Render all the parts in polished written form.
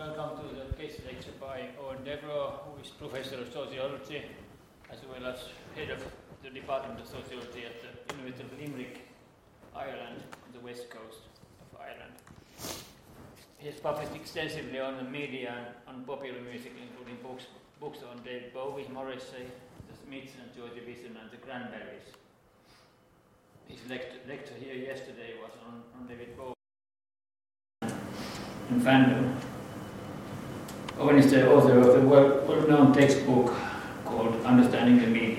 Welcome to the guest lecture by Owen Devereux, who is Professor of Sociology, as well as Head of the Department of Sociology at the University of Limerick, Ireland, on the west coast of Ireland. He has published extensively on the media and on popular music, including books on David Bowie, Morrissey, the Smiths and Joy Division and the Cranberries. His lecture here yesterday was on David Bowie and fandom. Owen is the author of a well-known textbook called Understanding the Media.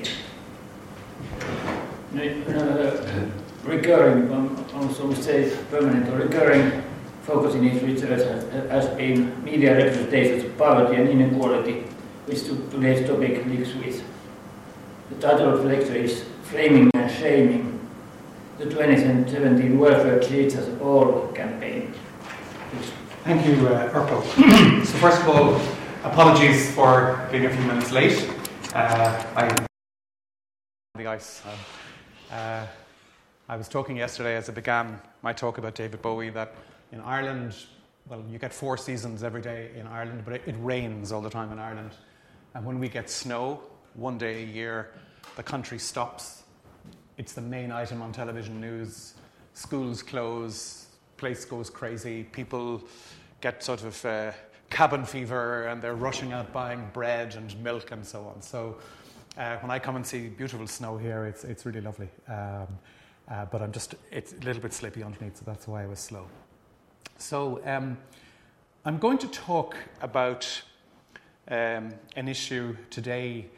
Recurring, also say permanent or recurring focus in his research has been media representations of poverty and inequality, which today's topic links with. The title of the lecture is Framing and Shaming, the 2017 Welfare Treats Us All campaign. Please. Thank you, Urpo. So first of all, apologies for being a few minutes late. I was talking yesterday as I began my talk about David Bowie that in Ireland, well, you get 4 seasons every day in Ireland, but it rains all the time in Ireland. And when we get snow, 1 day a year, the country stops. It's the main item on television news. Schools close, place goes crazy, people get sort of cabin fever and they're rushing out buying bread and milk and so on. So when I come and see beautiful snow here, it's really lovely. But it's a little bit slippy underneath, so that's why I was slow. So I'm going to talk about an issue today.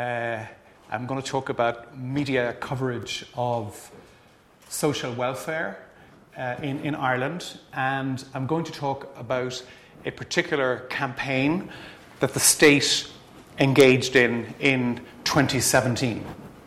I'm going to talk about media coverage of social welfare in Ireland, and I'm going to talk about a particular campaign that the state engaged in 2017.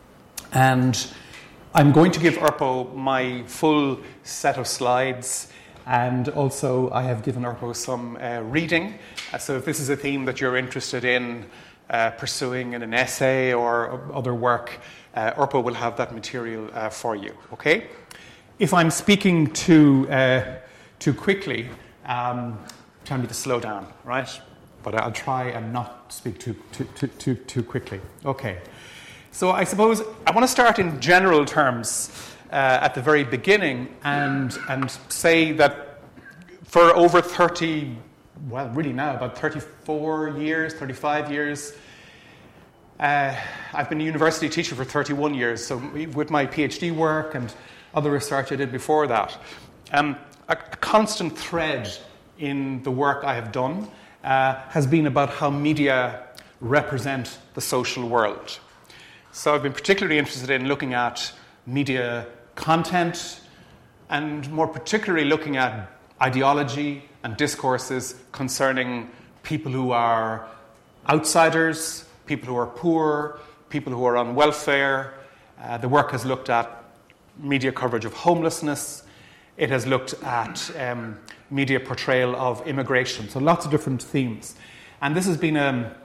And I'm going to give Urpo my full set of slides, and also I have given Urpo some reading. So if this is a theme that you're interested in pursuing in an essay or other work, Urpo will have that material for you, okay? If I'm speaking too quickly, tell me to slow down, right? But I'll try and not speak too quickly. Okay. So I suppose I want to start in general terms at the very beginning and say that for over 30, well, really now, about 34 years, 35 years, I've been a university teacher for 31 years, so with my PhD work and other research I did before that. A constant thread in the work I have done has been about how media represent the social world. So I've been particularly interested in looking at media content and more particularly looking at ideology and discourses concerning people who are outsiders, people who are poor, people who are on welfare. The work has looked at media coverage of homelessness. It has looked at media portrayal of immigration. So lots of different themes. And this has been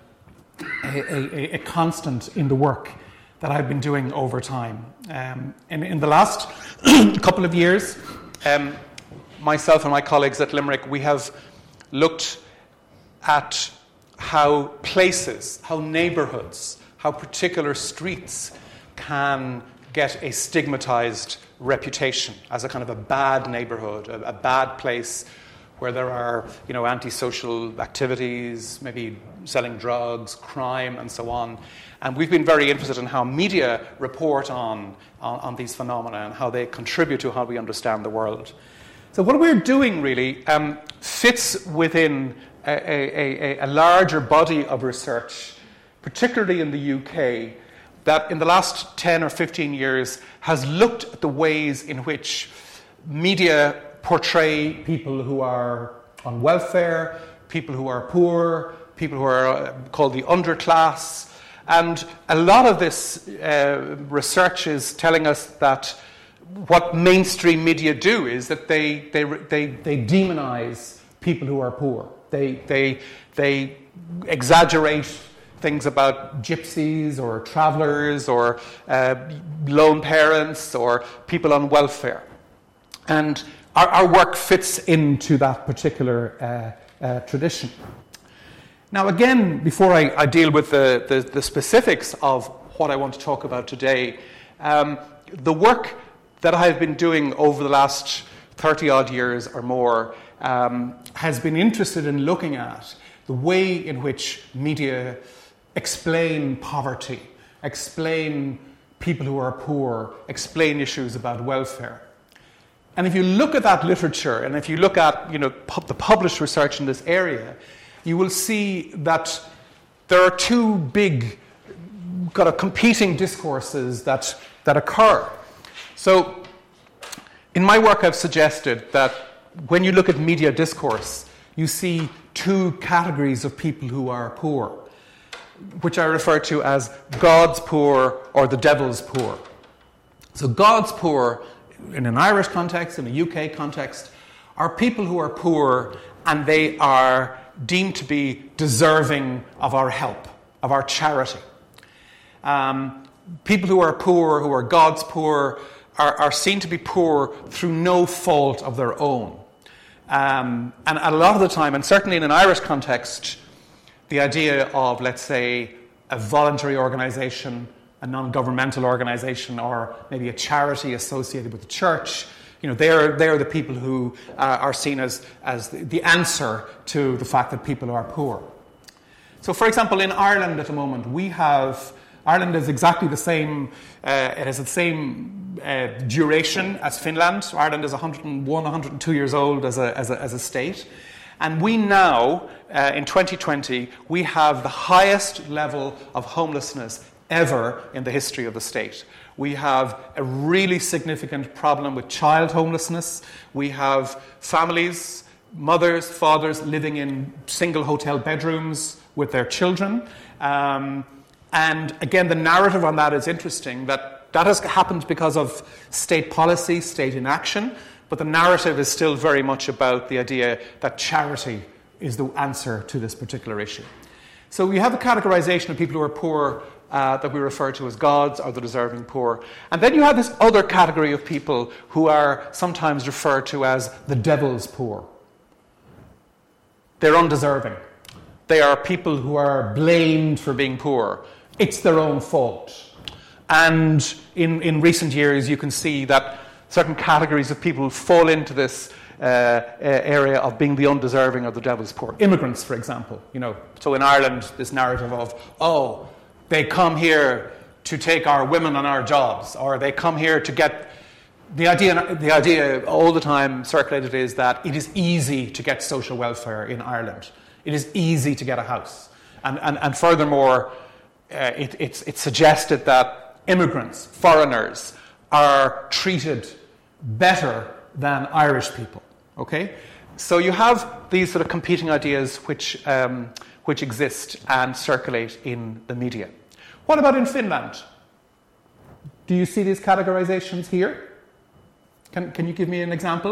a constant in the work that I've been doing over time. In the last couple of years, myself and my colleagues at Limerick, we have looked at how places, how neighbourhoods, how particular streets can get a stigmatized reputation as a kind of a bad neighborhood, a bad place where there are, antisocial activities, maybe selling drugs, crime, and so on. And we've been very interested in how media report on these phenomena and how they contribute to how we understand the world. So what we're doing really fits within a larger body of research, particularly in the UK, that in the last 10 or 15 years has looked at the ways in which media portray people who are on welfare, people who are poor, people who are called the underclass. And a lot of this research is telling us that what mainstream media do is that they demonize people who are poor. They exaggerate things about gypsies or travellers or lone parents or people on welfare. And our work fits into that particular tradition. Now, again, before I deal with the specifics of what I want to talk about today, the work that I have been doing over the last 30-odd years or more has been interested in looking at the way in which media explain poverty, explain people who are poor, explain issues about welfare. And if you look at that literature, and if you look at the published research in this area, you will see that there are two big kind of competing discourses that occur. So in my work, I've suggested that when you look at media discourse, you see two categories of people who are poor, which I refer to as God's poor or the devil's poor. So God's poor, in an Irish context, in a UK context, are people who are poor and they are deemed to be deserving of our help, of our charity. People who are poor, who are God's poor, are seen to be poor through no fault of their own. And a lot of the time, and certainly in an Irish context, the idea of, let's say, a voluntary organisation, a non-governmental organisation, or maybe a charity associated with the church, they're the people who are seen as the answer to the fact that people are poor. So, for example, in Ireland at the moment, Ireland is exactly the same, it has the same duration as Finland. So Ireland is 101, 102 years old as a state. And we now, in 2020, we have the highest level of homelessness ever in the history of the state. We have a really significant problem with child homelessness. We have families, mothers, fathers living in single hotel bedrooms with their children. And again, the narrative on that is interesting, that has happened because of state policy, state inaction, but the narrative is still very much about the idea that charity is the answer to this particular issue. So we have a categorization of people who are poor that we refer to as gods or the deserving poor. And then you have this other category of people who are sometimes referred to as the devil's poor. They're undeserving. They are people who are blamed for being poor. It's their own fault. And in recent years, you can see that certain categories of people fall into this area of being the undeserving or the devil's poor. Immigrants, for example. So in Ireland, this narrative of, they come here to take our women and our jobs, or they come here to get... The idea all the time circulated is that it is easy to get social welfare in Ireland. It is easy to get a house. And furthermore, it's suggested that immigrants, foreigners, are treated better than Irish people. Okay? So you have these sort of competing ideas which exist and circulate in the media. What about in Finland? Do you see these categorizations here? Can you give me an example?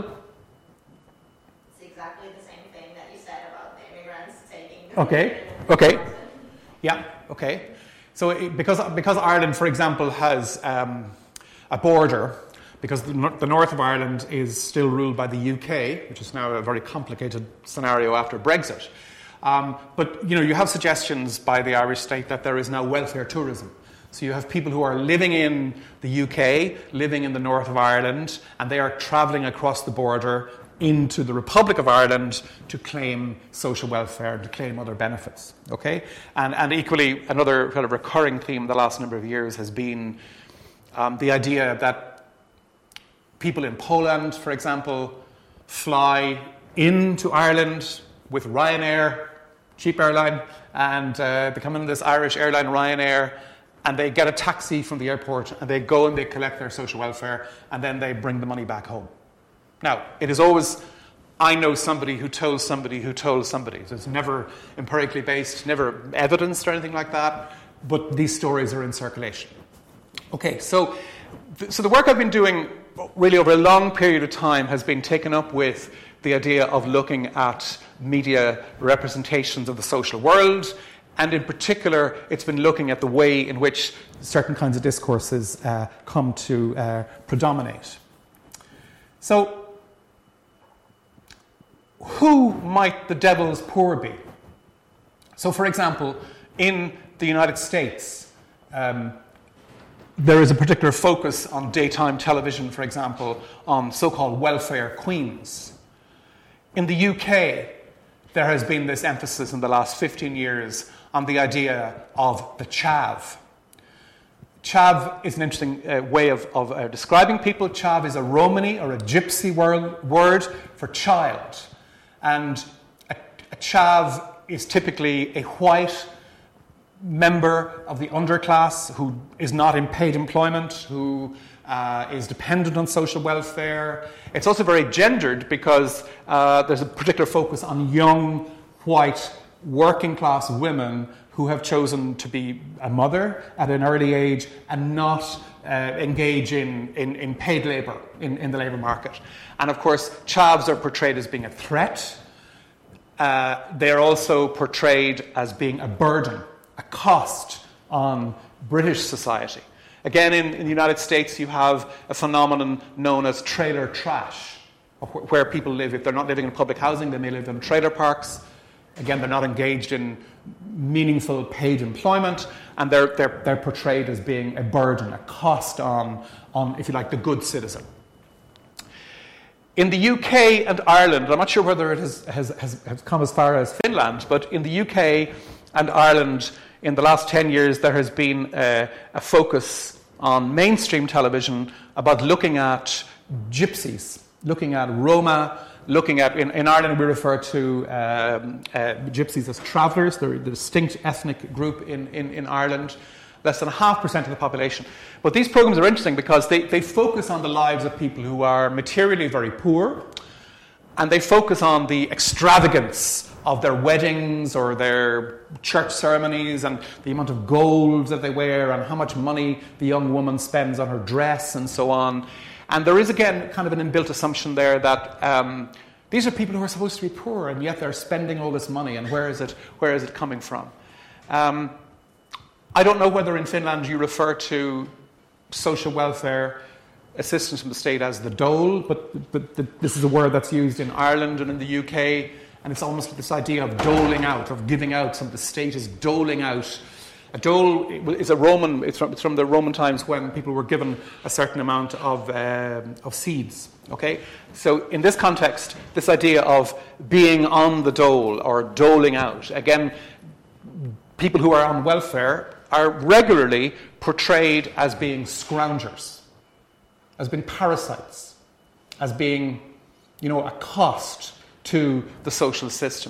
It's exactly the same thing that you said about the immigrants taking... Okay. Yeah, okay. So because Ireland, for example, has a border, because the north of Ireland is still ruled by the UK, which is now a very complicated scenario after Brexit. But you have suggestions by the Irish state that there is now welfare tourism. So you have people who are living in the UK, living in the north of Ireland, and they are travelling across the border into the Republic of Ireland to claim social welfare, to claim other benefits. Okay, and equally, another kind of recurring theme the last number of years has been the idea that people in Poland, for example, fly into Ireland with Ryanair, cheap airline, and they come in this Irish airline, Ryanair, and they get a taxi from the airport, and they go and they collect their social welfare, and then they bring the money back home. Now, it is always, I know somebody who told somebody who told somebody. So it's never empirically based, never evidenced or anything like that, but these stories are in circulation. Okay, so the work I've been doing really over a long period of time has been taken up with the idea of looking at media representations of the social world, and in particular, it's been looking at the way in which certain kinds of discourses come to predominate. So, who might the devil's poor be? So, for example, in the United States, there is a particular focus on daytime television, for example, on so-called welfare queens. In the UK, there has been this emphasis in the last 15 years on the idea of the chav. Chav is an interesting way of describing people. Chav is a Romani or a gypsy word for child. And a chav is typically a white member of the underclass who is not in paid employment, who is dependent on social welfare. It's also very gendered because there's a particular focus on young, white, working-class women who have chosen to be a mother at an early age and not engage in paid labour in the labour market. And of course, chavs are portrayed as being a threat. They're also portrayed as being a burden, a cost on British society. Again, in the United States, you have a phenomenon known as trailer trash, where people live. If they're not living in public housing, they may live in trailer parks. Again, they're not engaged in meaningful paid employment, and they're portrayed as being a burden, a cost on, if you like, the good citizen. In the UK and Ireland, I'm not sure whether it has come as far as Finland, but in the UK and Ireland, in the last 10 years, there has been a focus on mainstream television about looking at gypsies, looking at Roma, looking at, in Ireland we refer to gypsies as travellers. They're a distinct ethnic group in Ireland, less than 0.5% of the population. But these programs are interesting because they focus on the lives of people who are materially very poor, and they focus on the extravagance of their weddings or their church ceremonies and the amount of gold that they wear and how much money the young woman spends on her dress and so on. And there is, again, kind of an inbuilt assumption there that these are people who are supposed to be poor and yet they're spending all this money, and where is it coming from? I don't know whether in Finland you refer to social welfare assistance from the state as the dole, but this is a word that's used in Ireland and in the UK, and it's almost this idea of doling out, of giving out. Some of the state is doling out. A dole is a Roman. It's from the Roman times when people were given a certain amount of seeds. Okay, so in this context, this idea of being on the dole or doling out, again, people who are on welfare are regularly portrayed as being scroungers, as being parasites, as being, a cost to the social system.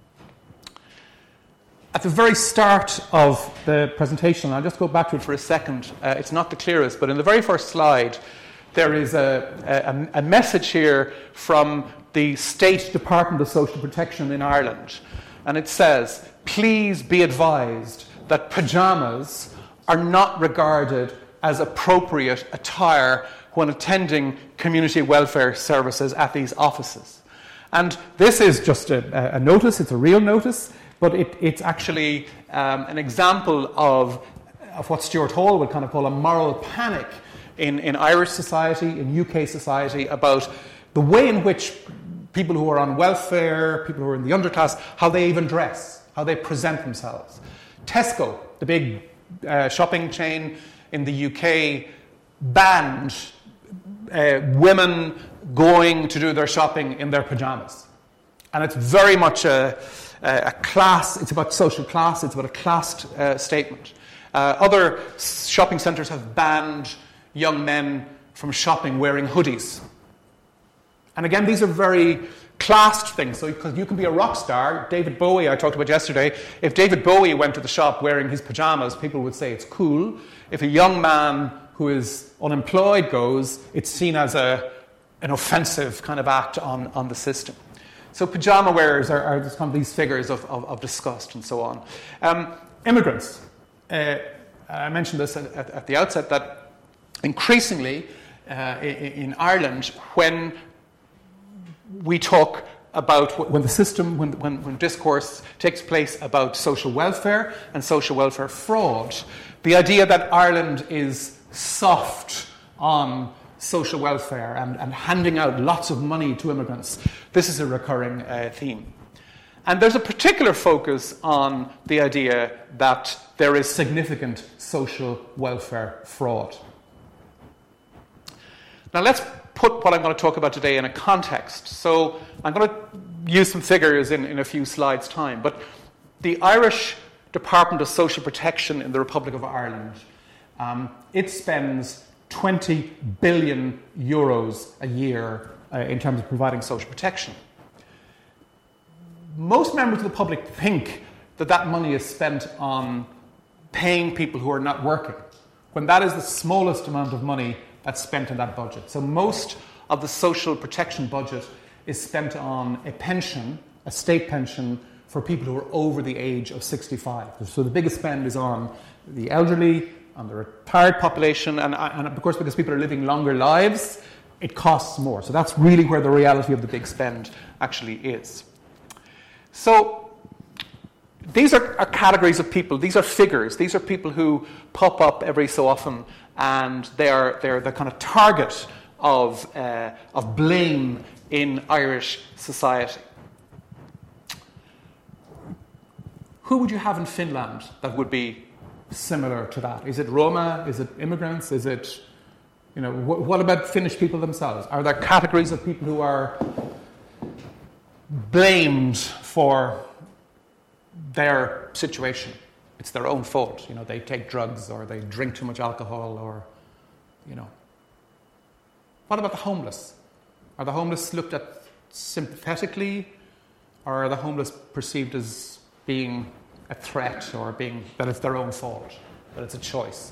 At the very start of the presentation, I'll just go back to it for a second. It's not the clearest, but in the very first slide, there is a message here from the State Department of Social Protection in Ireland. And it says, "Please be advised that pyjamas are not regarded as appropriate attire when attending community welfare services at these offices." And this is just a notice, it's a real notice, but it's actually an example of what Stuart Hall would kind of call a moral panic in Irish society, in UK society, about the way in which people who are on welfare, people who are in the underclass, how they even dress, how they present themselves. Tesco, the big shopping chain in the UK, banned women going to do their shopping in their pyjamas. And it's very much a class, it's about social class, it's about a class statement. Other shopping centres have banned young men from shopping wearing hoodies. And again, these are very classed things. So because you can be a rock star, David Bowie, I talked about yesterday, if David Bowie went to the shop wearing his pyjamas, people would say it's cool. If a young man who is unemployed goes, it's seen as an offensive kind of act on the system. So pyjama wearers are just kind of these figures of disgust and so on. Immigrants. I mentioned this at the outset, that increasingly in Ireland, when we talk about when the system, when discourse takes place about social welfare and social welfare fraud, the idea that Ireland is soft on social welfare and handing out lots of money to immigrants. This is a recurring theme. And there's a particular focus on the idea that there is significant social welfare fraud. Now let's put what I'm going to talk about today in a context. So I'm going to use some figures in a few slides' time. But the Irish Department of Social Protection in the Republic of Ireland, it spends 20 billion euros a year in terms of providing social protection. Most members of the public think that that money is spent on paying people who are not working, when that is the smallest amount of money that's spent in that budget. So most of the social protection budget is spent on a pension, a state pension, for people who are over the age of 65. So the biggest spend is on the elderly, on the retired population, and of course because people are living longer lives, it costs more. So that's really where the reality of the big spend actually is. So these are categories of people. These are figures. These are people who pop up every so often, and they're the kind of target of blame in Irish society. Who would you have in Finland that would be similar to that? Is it Roma? Is it immigrants? Is it, what about Finnish people themselves? Are there categories of people who are blamed for their situation? It's their own fault. They take drugs or they drink too much alcohol or, What about the homeless? Are the homeless looked at sympathetically, or are the homeless perceived as being a threat or that it's their own fault, that it's a choice?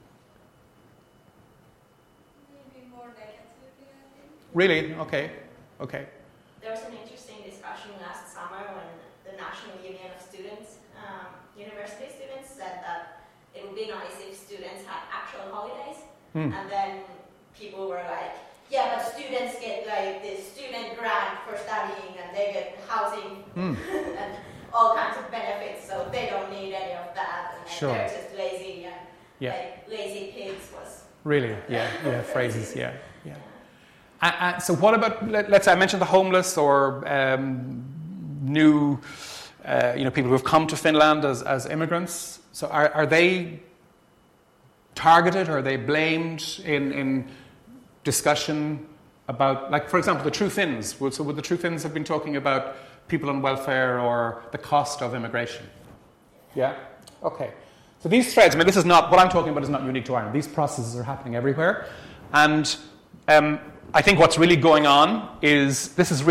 Maybe more negatively, I think. Really? Okay. There was an interesting discussion last summer when the National Union of Students, university students, said that it would be nice if students had actual holidays. And then people were like, yeah, but students get like this student grant for studying and they get housing and all kinds of benefits, so they don't need any of that. And Sure. they're just lazy and like lazy pigs was... Really? Yeah, phrases, yeah. So what about, let's say I mentioned the homeless or new, people who have come to Finland as immigrants. So are they targeted, or are they blamed in discussion about, like, for example, the True Finns? So would the True Finns have been talking about people on welfare or the cost of immigration? Yeah? Okay. So these threads, this is not, what I'm talking about is not unique to Ireland. These processes are happening everywhere. And I think what's really going on is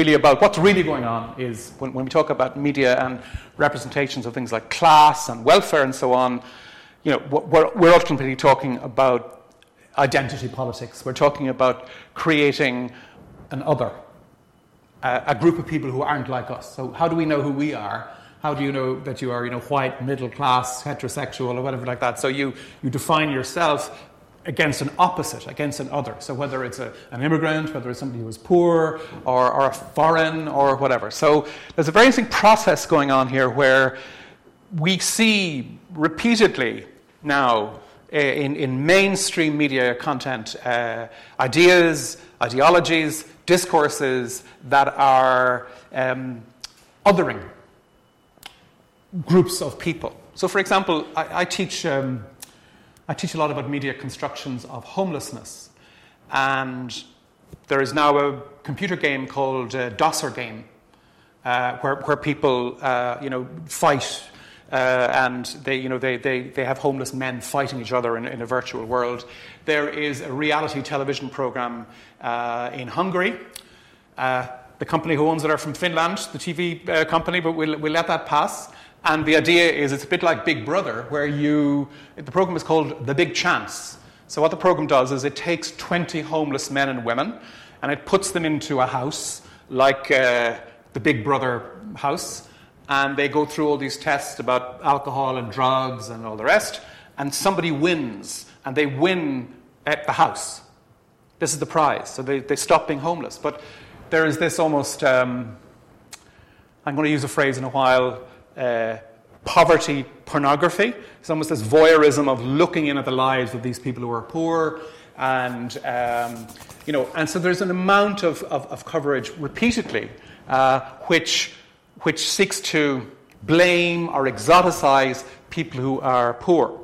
when we talk about media and representations of things like class and welfare and so on, we're ultimately talking about identity politics. We're talking about creating an other, a group of people who aren't like us. So how do we know who we are? How do you know that you are, white, middle class, heterosexual, or whatever like that? So you define yourself against an opposite, against an other. So whether it's an immigrant, whether it's somebody who is poor, or a foreign, or whatever. So there's a very interesting process going on here where we see repeatedly now in mainstream media content ideas, ideologies, discourses that are othering groups of people. So, for example, I teach a lot about media constructions of homelessness, and there is now a computer game called Dosser Game, where people fight. And they have homeless men fighting each other in a virtual world. There is a reality television program in Hungary. The company who owns it are from Finland, the TV company, but we'll let that pass. And the idea is it's a bit like Big Brother, where the program is called The Big Chance. So what the program does is it takes 20 homeless men and women and it puts them into a house like the Big Brother house. And they go through all these tests about alcohol and drugs and all the rest, and somebody wins, and they win at the house. This is the prize. So they stop being homeless. But there is this almost, I'm going to use a phrase in a while, poverty pornography. It's almost this voyeurism of looking in at the lives of these people who are poor, and and so there's an amount of coverage repeatedly which seeks to blame or exoticize people who are poor.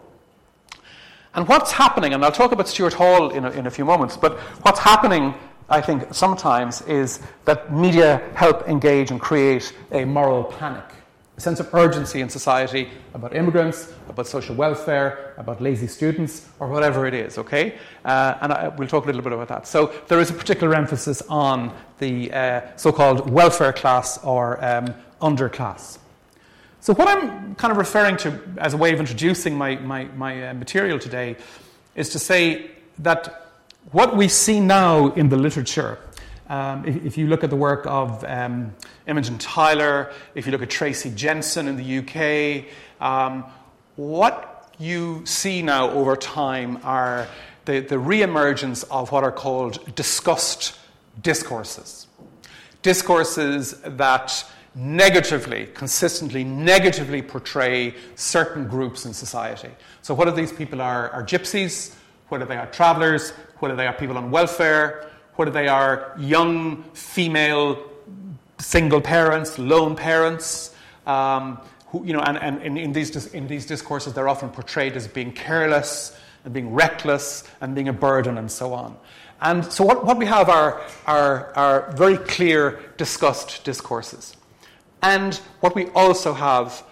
And what's happening, and I'll talk about Stuart Hall in a few moments, but what's happening, I think, sometimes is that media help engage and create a moral panic, a sense of urgency in society about immigrants, about social welfare, about lazy students, or whatever it is, okay? We'll talk a little bit about that. So there is a particular emphasis on the so-called welfare class or underclass. So what I'm kind of referring to as a way of introducing my material today is to say that what we see now in the literature, if you look at the work of Imogen Tyler, if you look at Tracy Jensen in the UK, what you see now over time are the re-emergence of what are called discussed discourses. Discourses that consistently negatively portray certain groups in society. So whether these people are gypsies, whether they are travellers, whether they are people on welfare, whether they are young female single parents, lone parents, and in these discourses they're often portrayed as being careless and being reckless and being a burden and so on. And so what we have are very clear discussed discourses. And what we also have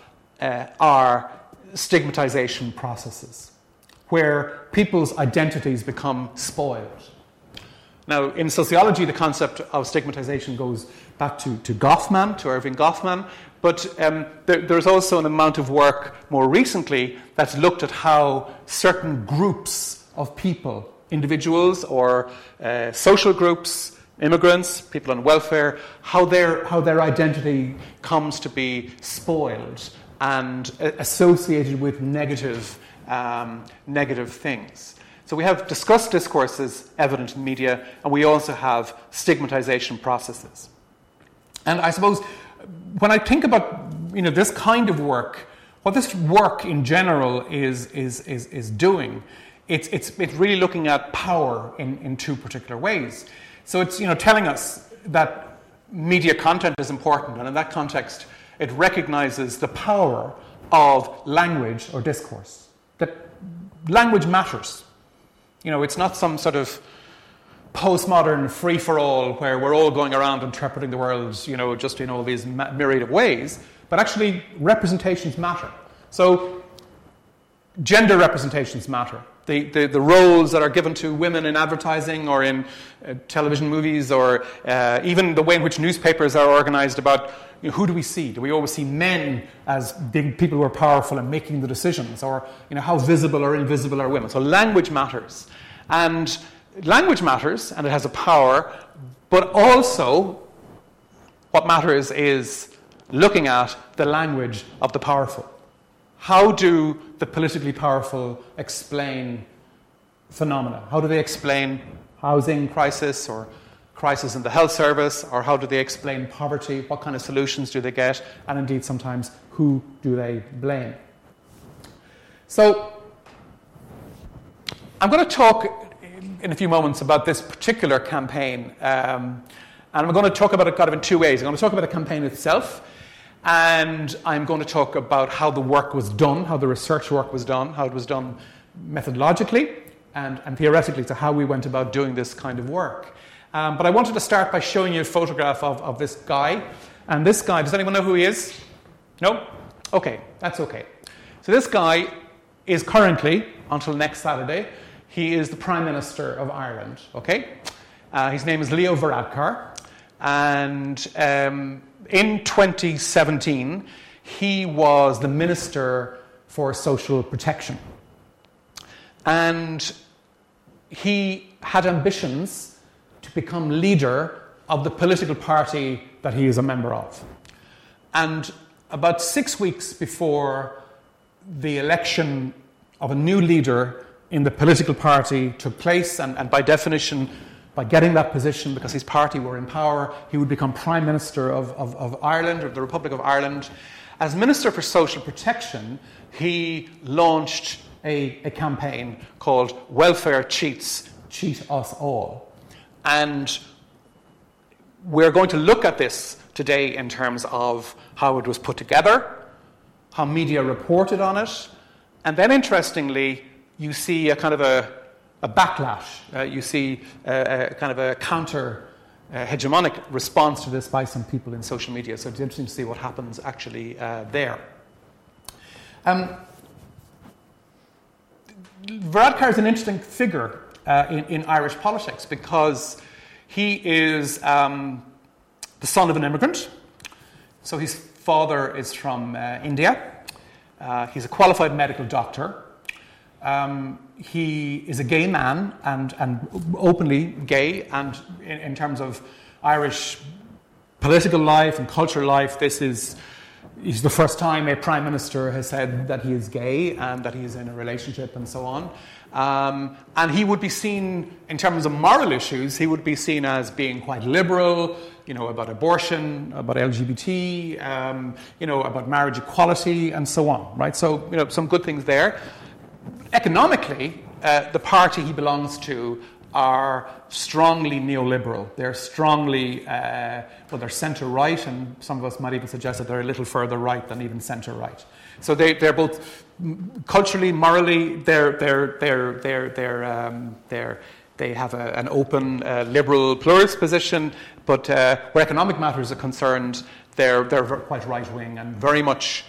are stigmatization processes, where people's identities become spoiled. Now, in sociology, the concept of stigmatization goes back to Goffman, to Irving Goffman, but there's also an amount of work more recently that's looked at how certain groups of people, individuals or social groups, immigrants, people on welfare, how their identity comes to be spoiled and associated with negative things. So we have discussed discourses evident in media, and we also have stigmatization processes. And I suppose when I think about this kind of work, what this work in general is doing, it's really looking at power in two particular ways. So it's telling us that media content is important, and in that context, it recognizes the power of language or discourse. That language matters. It's not some sort of postmodern free-for-all where we're all going around interpreting the world, just in all these myriad of ways. But actually, representations matter. So, gender representations matter. The roles that are given to women in advertising or in television movies, or even the way in which newspapers are organized about who do we see? Do we always see men as being people who are powerful and making the decisions? Or how visible or invisible are women? So language matters. And language matters, and it has a power, but also what matters is looking at the language of the powerful. How do the politically powerful explain phenomena? How do they explain housing crisis or crisis in the health service? Or how do they explain poverty? What kind of solutions do they get? And indeed, sometimes, who do they blame? So, I'm going to talk in a few moments about this particular campaign. And I'm going to talk about it kind of in two ways. I'm going to talk about the campaign itself, and I'm going to talk about how the work was done, how the research work was done, how it was done methodologically and theoretically, to how we went about doing this kind of work. But I wanted to start by showing you a photograph of this guy. And this guy, does anyone know who he is? No? Okay, that's okay. So this guy is currently, until next Saturday, he is the Prime Minister of Ireland, okay? His name is Leo Varadkar. And in 2017, he was the Minister for Social Protection. And he had ambitions to become leader of the political party that he is a member of. And about 6 weeks before the election of a new leader in the political party took place, and by definition, by getting that position, because his party were in power, he would become Prime Minister of Ireland, or the Republic of Ireland. As Minister for Social Protection, he launched a campaign called Welfare Cheats, cheat us all. And we're going to look at this today in terms of how it was put together, how media reported on it, and then interestingly, you see a kind of a backlash. You see a kind of a counter hegemonic response to this by some people in social media. So it's interesting to see what happens actually there. Varadkar is an interesting figure in Irish politics because he is the son of an immigrant. So his father is from India. He's a qualified medical doctor. He is a gay man and openly gay, and in terms of Irish political life and cultural life, he's the first time a prime minister has said that he is gay and that he is in a relationship and so on. And he would be seen, in terms of moral issues, he would be seen as being quite liberal, about abortion, about LGBT, about marriage equality and so on, right? So, some good things there. Economically, the party he belongs to are strongly neoliberal. They're strongly, they're centre-right, and some of us might even suggest that they're a little further right than even centre-right. So they're both culturally, morally, they have an open, liberal, pluralist position, but where economic matters are concerned, they're quite right-wing and very much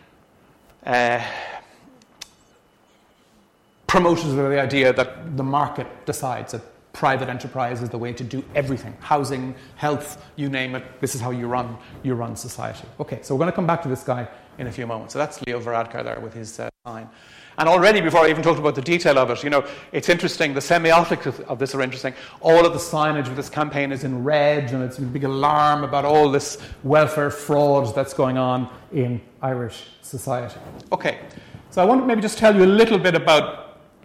promoters of the idea that the market decides, that private enterprise is the way to do everything. Housing, health, you name it, this is how you run society. Okay, so we're going to come back to this guy in a few moments. So that's Leo Varadkar there with his sign. And already, before I even talked about the detail of it, it's interesting, the semiotics of this are interesting. All of the signage of this campaign is in red, and it's a big alarm about all this welfare fraud that's going on in Irish society. Okay, so I want to maybe just tell you a little bit about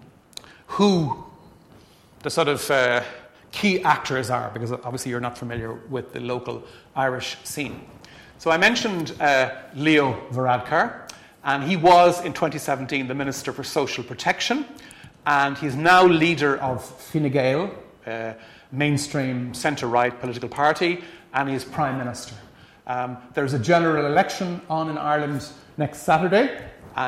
who the sort of key actors are, because obviously you're not familiar with the local Irish scene. So I mentioned Leo Varadkar, and he was in 2017 the Minister for Social Protection, and he's now leader of Fine Gael, mainstream centre-right political party, and he's Prime Minister. There's a general election on in Ireland next Saturday,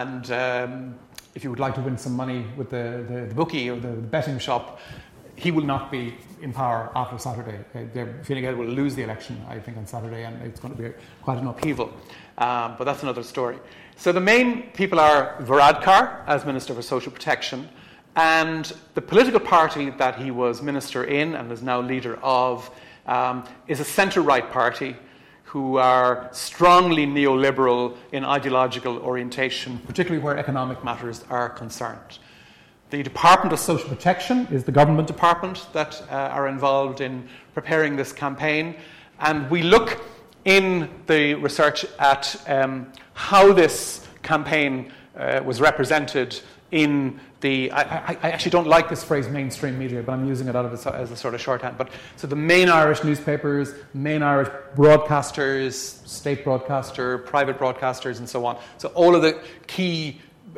and if you would like to win some money with the bookie or the betting shop, he will not be in power after Saturday. Fine Gael will lose the election, I think, on Saturday, and it's going to be quite an upheaval. But that's another story. So the main people are Varadkar as Minister for Social Protection, and the political party that he was minister in and is now leader of is a centre-right party who are strongly neoliberal in ideological orientation, particularly where economic matters are concerned. The Department of Social Protection is the government department that are involved in preparing this campaign. And we look in the research at how this campaign was represented in the... I actually don't like this phrase mainstream media, but I'm using it out of as a sort of shorthand. But so the main Irish newspapers, main Irish broadcasters, state broadcaster, private broadcasters, and so on. So all of the key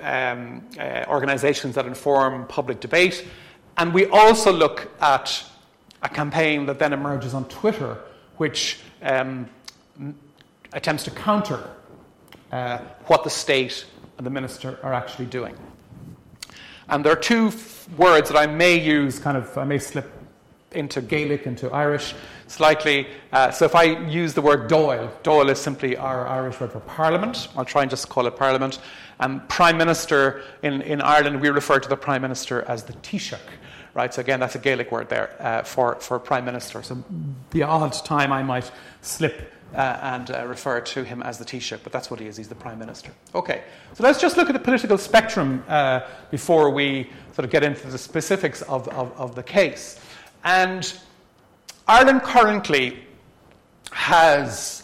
organisations that inform public debate. And we also look at a campaign that then emerges on Twitter, which attempts to counter what the state and the minister are actually doing. And there are two words that I may use, I may slip into Gaelic, into Irish slightly. So if I use the word Dáil is simply our Irish word for Parliament. I'll try and just call it Parliament. And Prime Minister in Ireland, we refer to the Prime Minister as the Taoiseach. Right, so again, that's a Gaelic word there for Prime Minister. So the odd time I might slip and refer to him as the Taoiseach, but that's what he is. He's the Prime Minister. Okay, so let's just look at the political spectrum before we sort of get into the specifics of the case. And Ireland currently has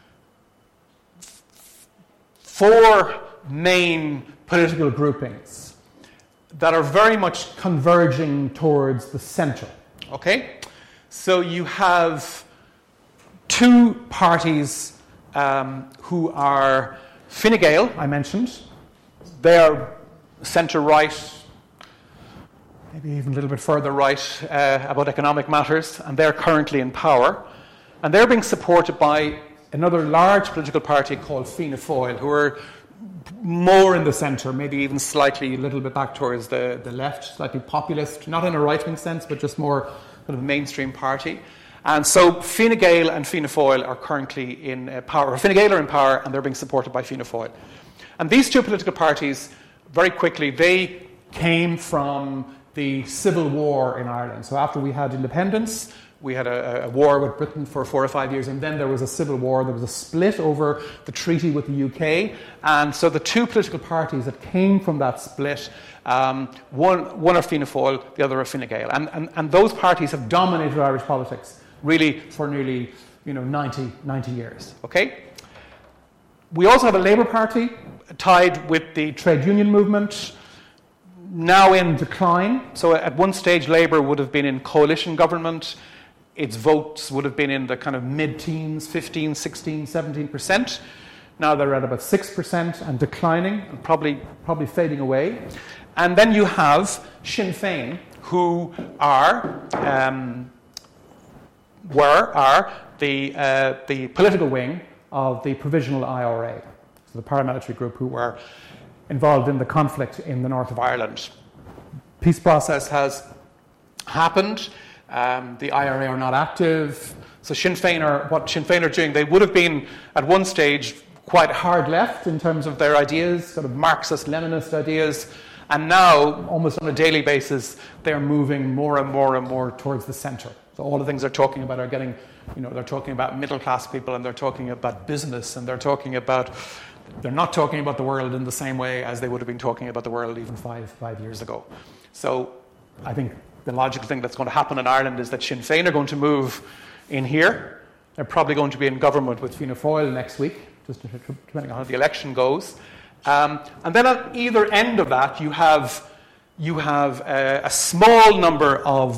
four main political groupings that are very much converging towards the centre. Okay? So you have two parties who are Fine Gael, I mentioned. They are centre-right, maybe even a little bit further right, about economic matters, and they're currently in power. And they're being supported by another large political party called Fianna Fáil, who are more in the centre, maybe even slightly a little bit back towards the left, slightly populist, not in a right-wing sense, but just more kind of mainstream party. And so Fine Gael and Fianna Fáil are currently in power. Fine Gael are in power, and they're being supported by Fianna Fáil. And these two political parties, very quickly, they came from the civil war in Ireland. So after we had independence, we had a war with Britain for 4 or 5 years, and then there was a civil war. There was a split over the treaty with the UK. And so the two political parties that came from that split, one are Fianna Fáil, the other are Fine Gael. And those parties have dominated Irish politics really for nearly 90 years. Okay? We also have a Labour Party tied with the trade union movement, now in decline. So at one stage, Labour would have been in coalition government. Its votes would have been in the kind of mid-teens, 15, 16, 17%. Now they're at about 6% and declining and probably fading away. And then you have Sinn Féin, who were the political wing of the Provisional IRA, so the paramilitary group who were involved in the conflict in the north of Ireland. Peace process has happened. The IRA are not active. So Sinn Féin are doing, they would have been at one stage quite hard left in terms of their ideas, sort of Marxist, Leninist ideas. And now, almost on a daily basis, they're moving more and more and more towards the centre. So all the things they're talking about are getting, they're talking about middle-class people, and they're talking about business, and they're not talking about the world in the same way as they would have been talking about the world even five years ago. So I think the logical thing that's going to happen in Ireland is that Sinn Féin are going to move in here. They're probably going to be in government with Fianna Fáil next week, just depending on how the election goes. And then at either end of that, you have a small number of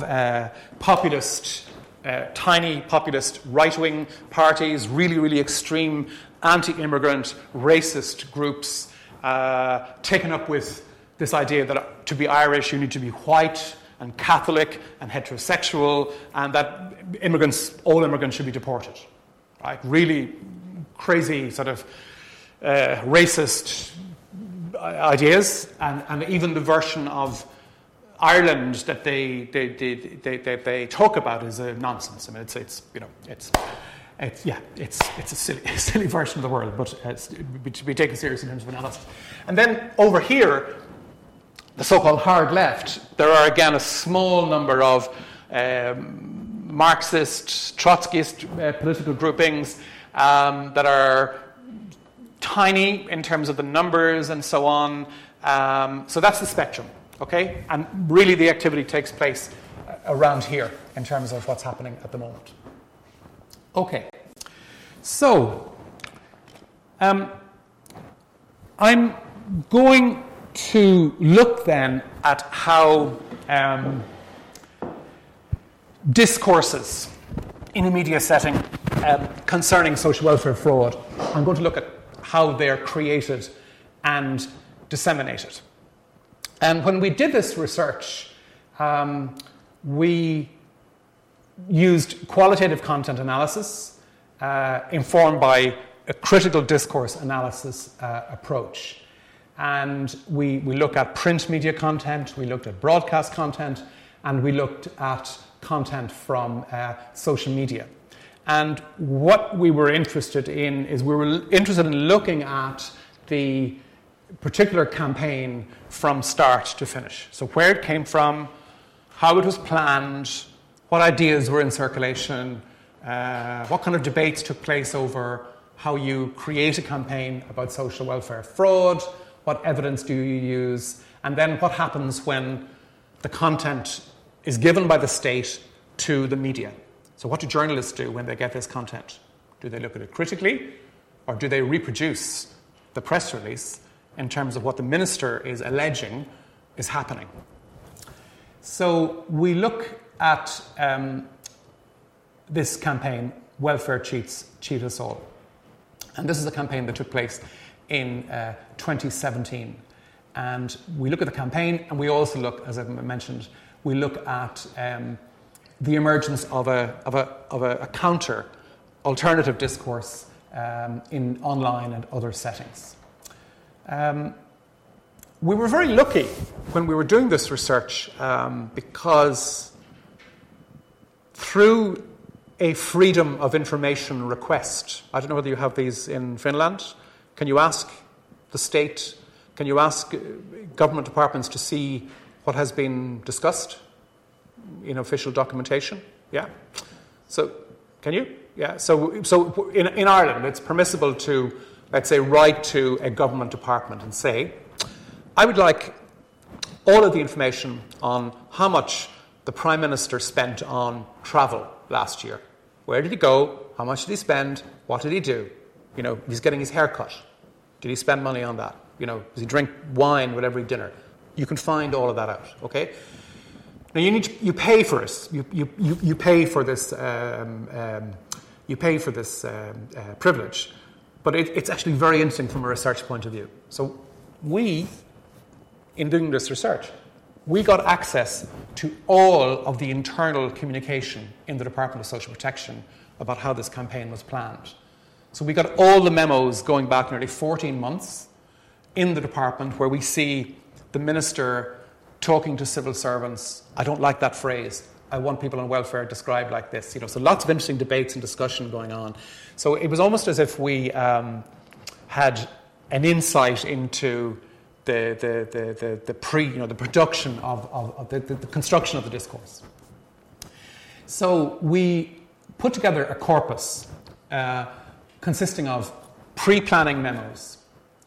tiny populist right-wing parties, really, really extreme anti-immigrant, racist groups, taken up with this idea that to be Irish you need to be white and Catholic and heterosexual, and that all immigrants should be deported. Right? Really crazy sort of racist ideas, and even the version of Ireland that they talk about is a nonsense. I mean, it's a silly version of the world, but it's to be taken seriously in terms of analysis. And then over here, the so-called hard left, there are again a small number of Marxist, Trotskyist political groupings that are tiny in terms of the numbers and so on. So that's the spectrum, okay? And really the activity takes place around here in terms of what's happening at the moment. Okay, so I'm going to look then at how discourses in a media setting concerning social welfare fraud, I'm going to look at how they're created and disseminated. And when we did this research, we used qualitative content analysis informed by a critical discourse analysis approach. And we looked at print media content, we looked at broadcast content, and we looked at content from social media. And what we were interested in is we were interested in looking at the particular campaign from start to finish. So where it came from, how it was planned, what ideas were in circulation, what kind of debates took place over how you create a campaign about social welfare fraud, what evidence do you use, and then what happens when the content is given by the state to the media. So what do journalists do when they get this content? Do they look at it critically, or do they reproduce the press release in terms of what the minister is alleging is happening? So we look at this campaign, Welfare Cheats, Cheat Us All. And this is a campaign that took place in 2017. And we look at the campaign, and we also look, as I mentioned, we look at the emergence of a counter alternative discourse in online and other settings. We were very lucky when we were doing this research because through a freedom of information request, I don't know whether you have these in Finland, can you ask the state, can you ask government departments to see what has been discussed in official documentation? Yeah. So, can you? Yeah. So in Ireland, it's permissible to, let's say, write to a government department and say, I would like all of the information on how much the Prime Minister spent on travel last year. Where did he go? How much did he spend? What did he do? You know, he's getting his hair cut. Did he spend money on that? You know, does he drink wine with every dinner? You can find all of that out, okay? Now you pay for it. You pay for this. You pay for this privilege, but it's actually very interesting from a research point of view. So we, in doing this research, we got access to all of the internal communication in the Department of Social Protection about how this campaign was planned. So we got all the memos going back nearly 14 months in the department where we see the minister talking to civil servants. I don't like that phrase. I want people on welfare described like this. You know, so lots of interesting debates and discussion going on. So it was almost as if we had an insight into the production of the construction of the discourse. So we put together a corpus consisting of pre-planning memos.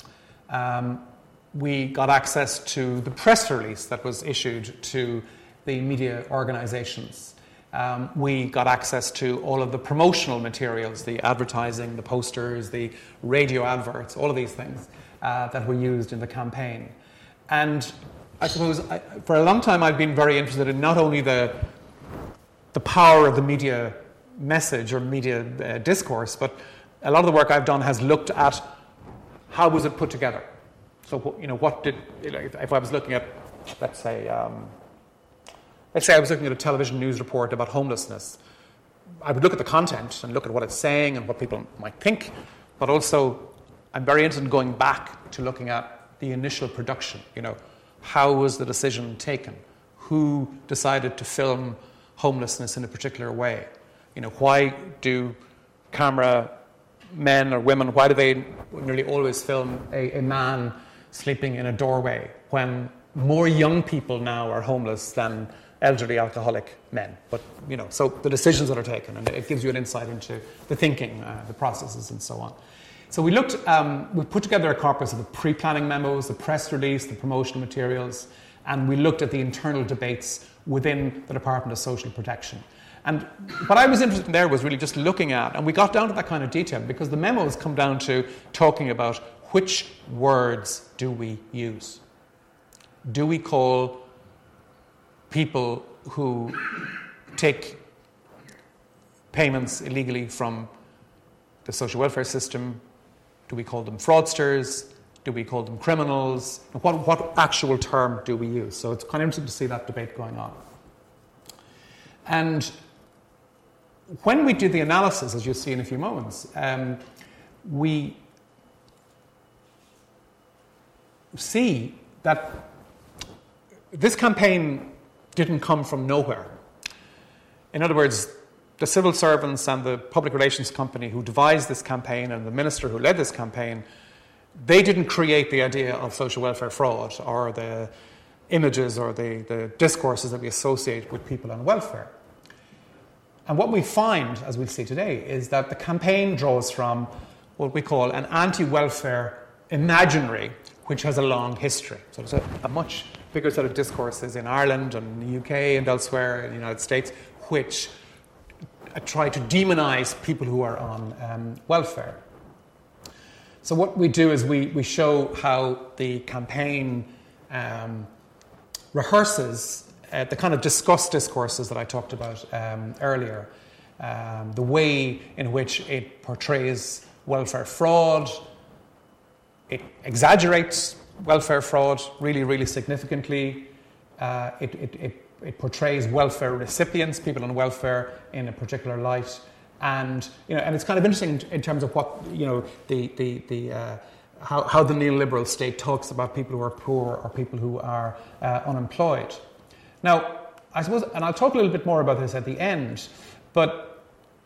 We got access to the press release that was issued to the media organizations. We got access to all of the promotional materials, the advertising, the posters, the radio adverts, all of these things that were used in the campaign. And I suppose for a long time I've been very interested in not only the power of the media message or media discourse, but a lot of the work I've done has looked at how was it put together. So, you know, what did, if I was looking at, let's say I was looking at a television news report about homelessness, I would look at the content and look at what it's saying and what people might think, but also I'm very interested in going back to looking at the initial production. You know, how was the decision taken? Who decided to film homelessness in a particular way? You know, why do camera men or women, why do they nearly always film a man sleeping in a doorway when more young people now are homeless than elderly alcoholic men? But, you know, so the decisions that are taken, and it gives you an insight into the thinking, the processes and so on. So we looked, we put together a corpus of the pre-planning memos, the press release, the promotional materials, and we looked at the internal debates within the Department of Social Protection. And what I was interested in there was really just looking at, and we got down to that kind of detail because the memos come down to talking about which words do we use. Do we call people who take payments illegally from the social welfare system, do we call them fraudsters? Do we call them criminals? What actual term do we use? So it's kind of interesting to see that debate going on. And when we do the analysis, as you'll see in a few moments, we see that this campaign didn't come from nowhere. In other words, the civil servants and the public relations company who devised this campaign and the minister who led this campaign, they didn't create the idea of social welfare fraud or the images or the discourses that we associate with people on welfare. And what we find, as we'll see today, is that the campaign draws from what we call an anti-welfare imaginary, which has a long history. So there's a much bigger set of discourses in Ireland and the UK and elsewhere in the United States, which try to demonize people who are on welfare. So what we do is we show how the campaign rehearses the kind of discourses that I talked about earlier, the way in which it portrays welfare fraud. It exaggerates welfare fraud really, really significantly. It it portrays welfare recipients, people on welfare, in a particular light, and and it's kind of interesting in terms of what how the neoliberal state talks about people who are poor or people who are unemployed. Now, I suppose, and I'll talk a little bit more about this at the end, but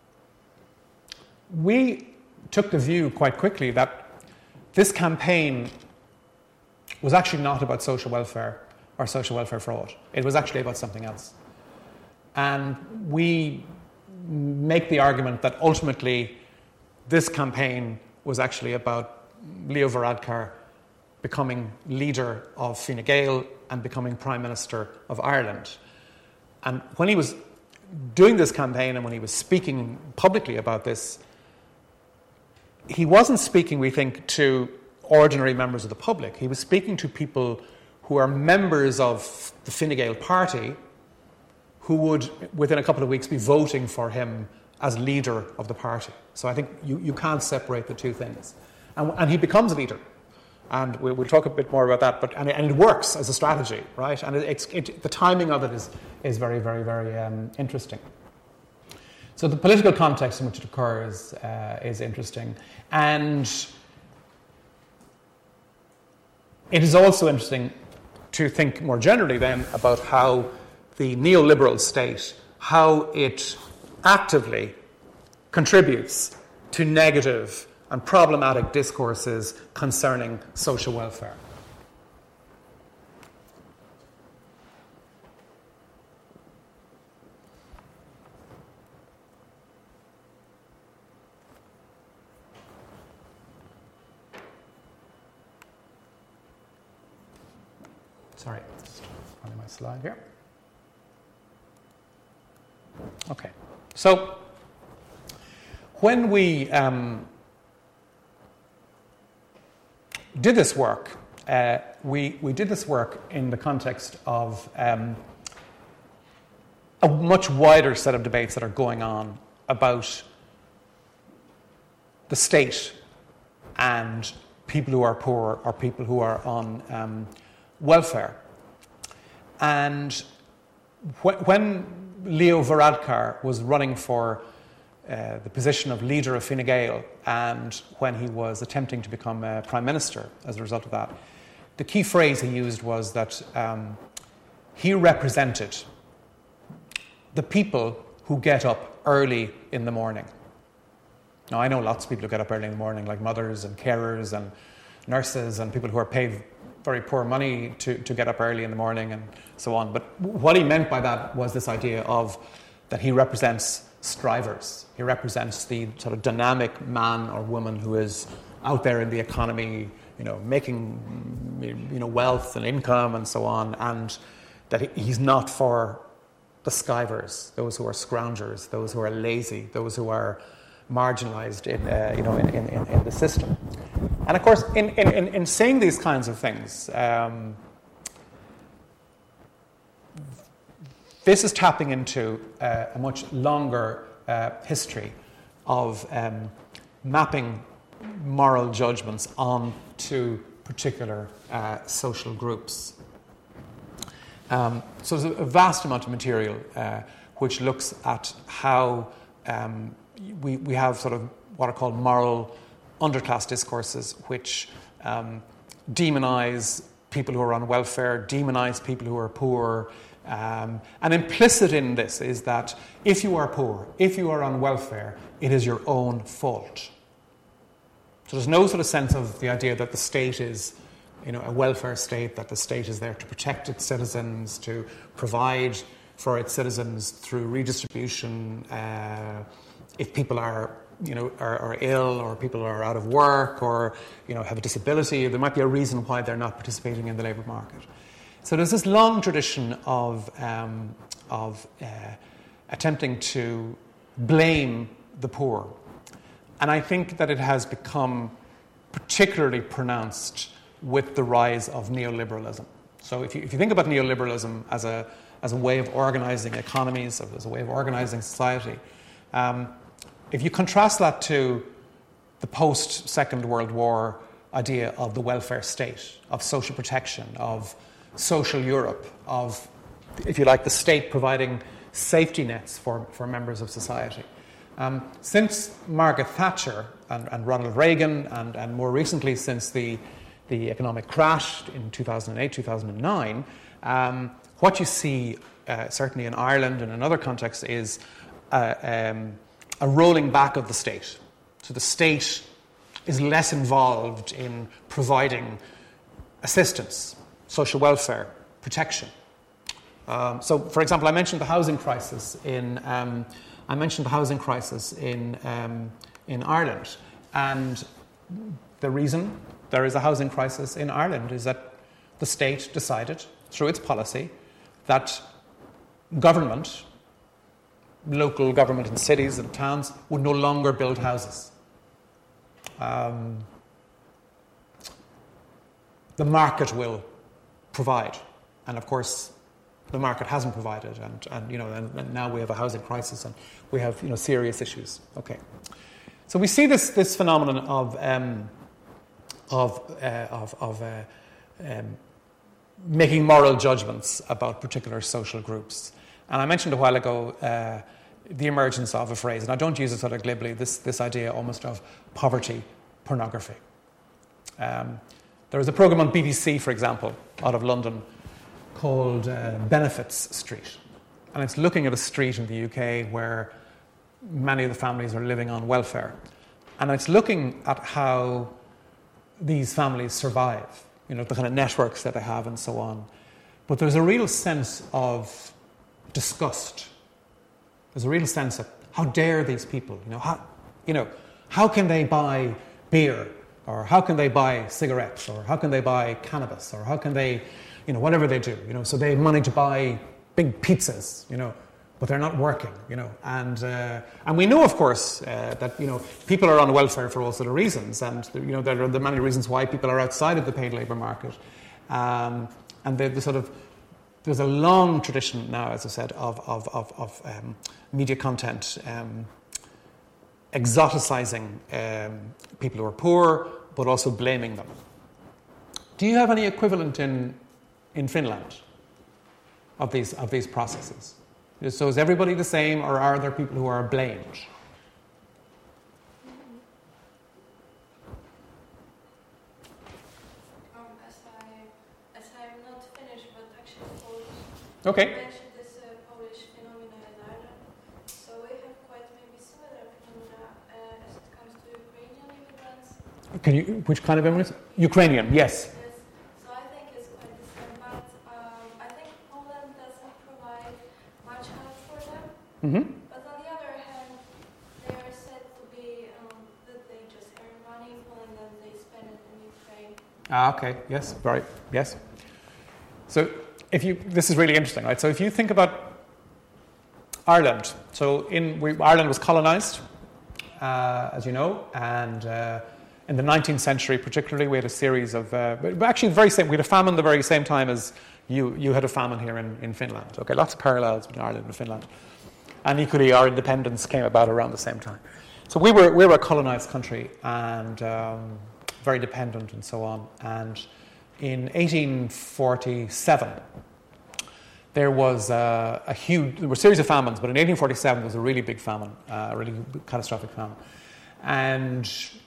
we took the view quite quickly that this campaign was actually not about social welfare or social welfare fraud. It was actually about something else. And we make the argument that ultimately this campaign was actually about Leo Varadkar becoming leader of Fine Gael and becoming Prime Minister of Ireland. And when he was doing this campaign and when he was speaking publicly about this, he wasn't speaking, we think, to ordinary members of the public. He was speaking to people who are members of the Fine Gael party who would, within a couple of weeks, be voting for him as leader of the party. So I think you can't separate the two things. And he becomes a leader. And we'll talk a bit more about that. But it works as a strategy, right? And the timing of it is very, very, very interesting. So the political context in which it occurs is interesting. And it is also interesting to think more generally then about how the neoliberal state, how it actively contributes to negative and problematic discourses concerning social welfare. Sorry, just finding my slide here. Okay, so when we did this work, we did this work in the context of a much wider set of debates that are going on about the state and people who are poor or people who are on welfare. And when Leo Varadkar was running for the position of leader of Fine Gael, and when he was attempting to become Prime Minister as a result of that, the key phrase he used was that he represented the people who get up early in the morning. Now, I know lots of people who get up early in the morning, like mothers and carers and nurses and people who are paid very poor money to get up early in the morning and so on. But what he meant by that was this idea of that he represents strivers. He represents the sort of dynamic man or woman who is out there in the economy, making wealth and income and so on, and that he's not for the skivers, those who are scroungers, those who are lazy, those who are marginalised in the system. And of course, in saying these kinds of things, this is tapping into a much longer history of mapping moral judgments onto particular social groups. So there's a vast amount of material which looks at how we have sort of what are called moral underclass discourses, which demonise people who are on welfare, demonise people who are poor. And implicit in this is that if you are poor, if you are on welfare, it is your own fault. So there's no sort of sense of the idea that the state is, a welfare state, that the state is there to protect its citizens, to provide for its citizens through redistribution. If people are ill, or people are out of work, or have a disability, there might be a reason why they're not participating in the labour market. So there's this long tradition of attempting to blame the poor, and I think that it has become particularly pronounced with the rise of neoliberalism. So if you think about neoliberalism as a way of organising economies, as a way of organising society, if you contrast that to the post-Second World War idea of the welfare state, of social protection, of social Europe, of if you like, the state providing safety nets for members of society. Since Margaret Thatcher and Ronald Reagan, and more recently since the economic crash in 2008, 2009, what you see, certainly in Ireland and in other contexts, is a rolling back of the state. So the state is less involved in providing assistance, social welfare, protection. So, for example, I mentioned the housing crisis in Ireland, and the reason there is a housing crisis in Ireland is that the state decided, through its policy, that government, local government in cities and towns, would no longer build houses. The market will provide, and of course, the market hasn't provided, and now we have a housing crisis, and we have serious issues. Okay, so we see this phenomenon of making moral judgments about particular social groups, and I mentioned a while ago the emergence of a phrase, and I don't use it sort of glibly. This idea almost of poverty pornography. There was a program on BBC, for example, out of London, called Benefits Street. And it's looking at a street in the UK where many of the families are living on welfare. And it's looking at how these families survive, the kind of networks that they have and so on. But there's a real sense of disgust. There's a real sense of, how dare these people? How can they buy beer? Or how can they buy cigarettes? Or how can they buy cannabis? Or how can they, whatever they do, so they have money to buy big pizzas, but they're not working, and we know, of course, that people are on welfare for all sort of reasons, and there are the many reasons why people are outside of the paid labour market, and there's a long tradition now, as I said, of media content exoticizing people who are poor, but also blaming them. Do you have any equivalent in Finland of these processes? So is everybody the same, or are there people who are blamed? As I'm not finished, but actually Polish. Okay. You mentioned this Polish phenomena in Ireland. So we have quite maybe similar phenomena as it comes to Ukrainian immigrants. Which kind of immigrants? Ukrainian, yes. So I think it's quite the same, but I think Poland doesn't provide much help for them. Mm-hmm. But on the other hand, they are said to be that they just earn money in Poland and they spend it in Ukraine. Okay. Yes. Right. Yes. So this is really interesting, right? So if you think about Ireland, Ireland was colonized, as you know, and in the 19th century, particularly, we had a series of. Actually, we had a famine the very same time as you had a famine here in Finland. Okay, lots of parallels between Ireland and Finland, and equally, our independence came about around the same time. So we were a colonized country and very dependent and so on. And in 1847, there was there were a series of famines, but in 1847 there was a really big famine, a really catastrophic famine. And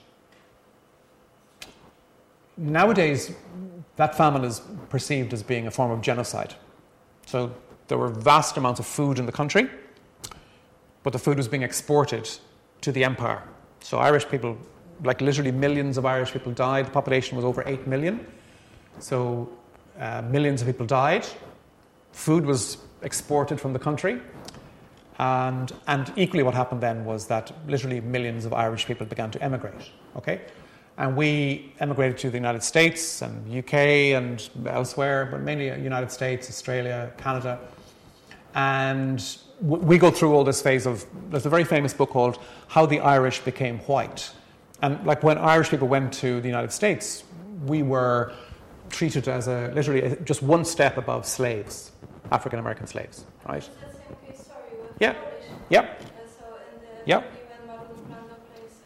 nowadays, that famine is perceived as being a form of genocide. So there were vast amounts of food in the country, but the food was being exported to the empire. So Irish people, like literally millions of Irish people died. The population was over 8 million. So millions of people died. Food was exported from the country. And equally what happened then was that literally millions of Irish people began to emigrate. Okay? And we emigrated to the United States and UK and elsewhere, but mainly United States, Australia, Canada. And we go through all this phase of, there's a very famous book called How the Irish Became White. And like when Irish people went to the United States, we were treated as literally just one step above slaves, African American slaves, right? Is that same case, sorry, with Yeah. Polish? Yep. So in the Yep. when Marlon Brando plays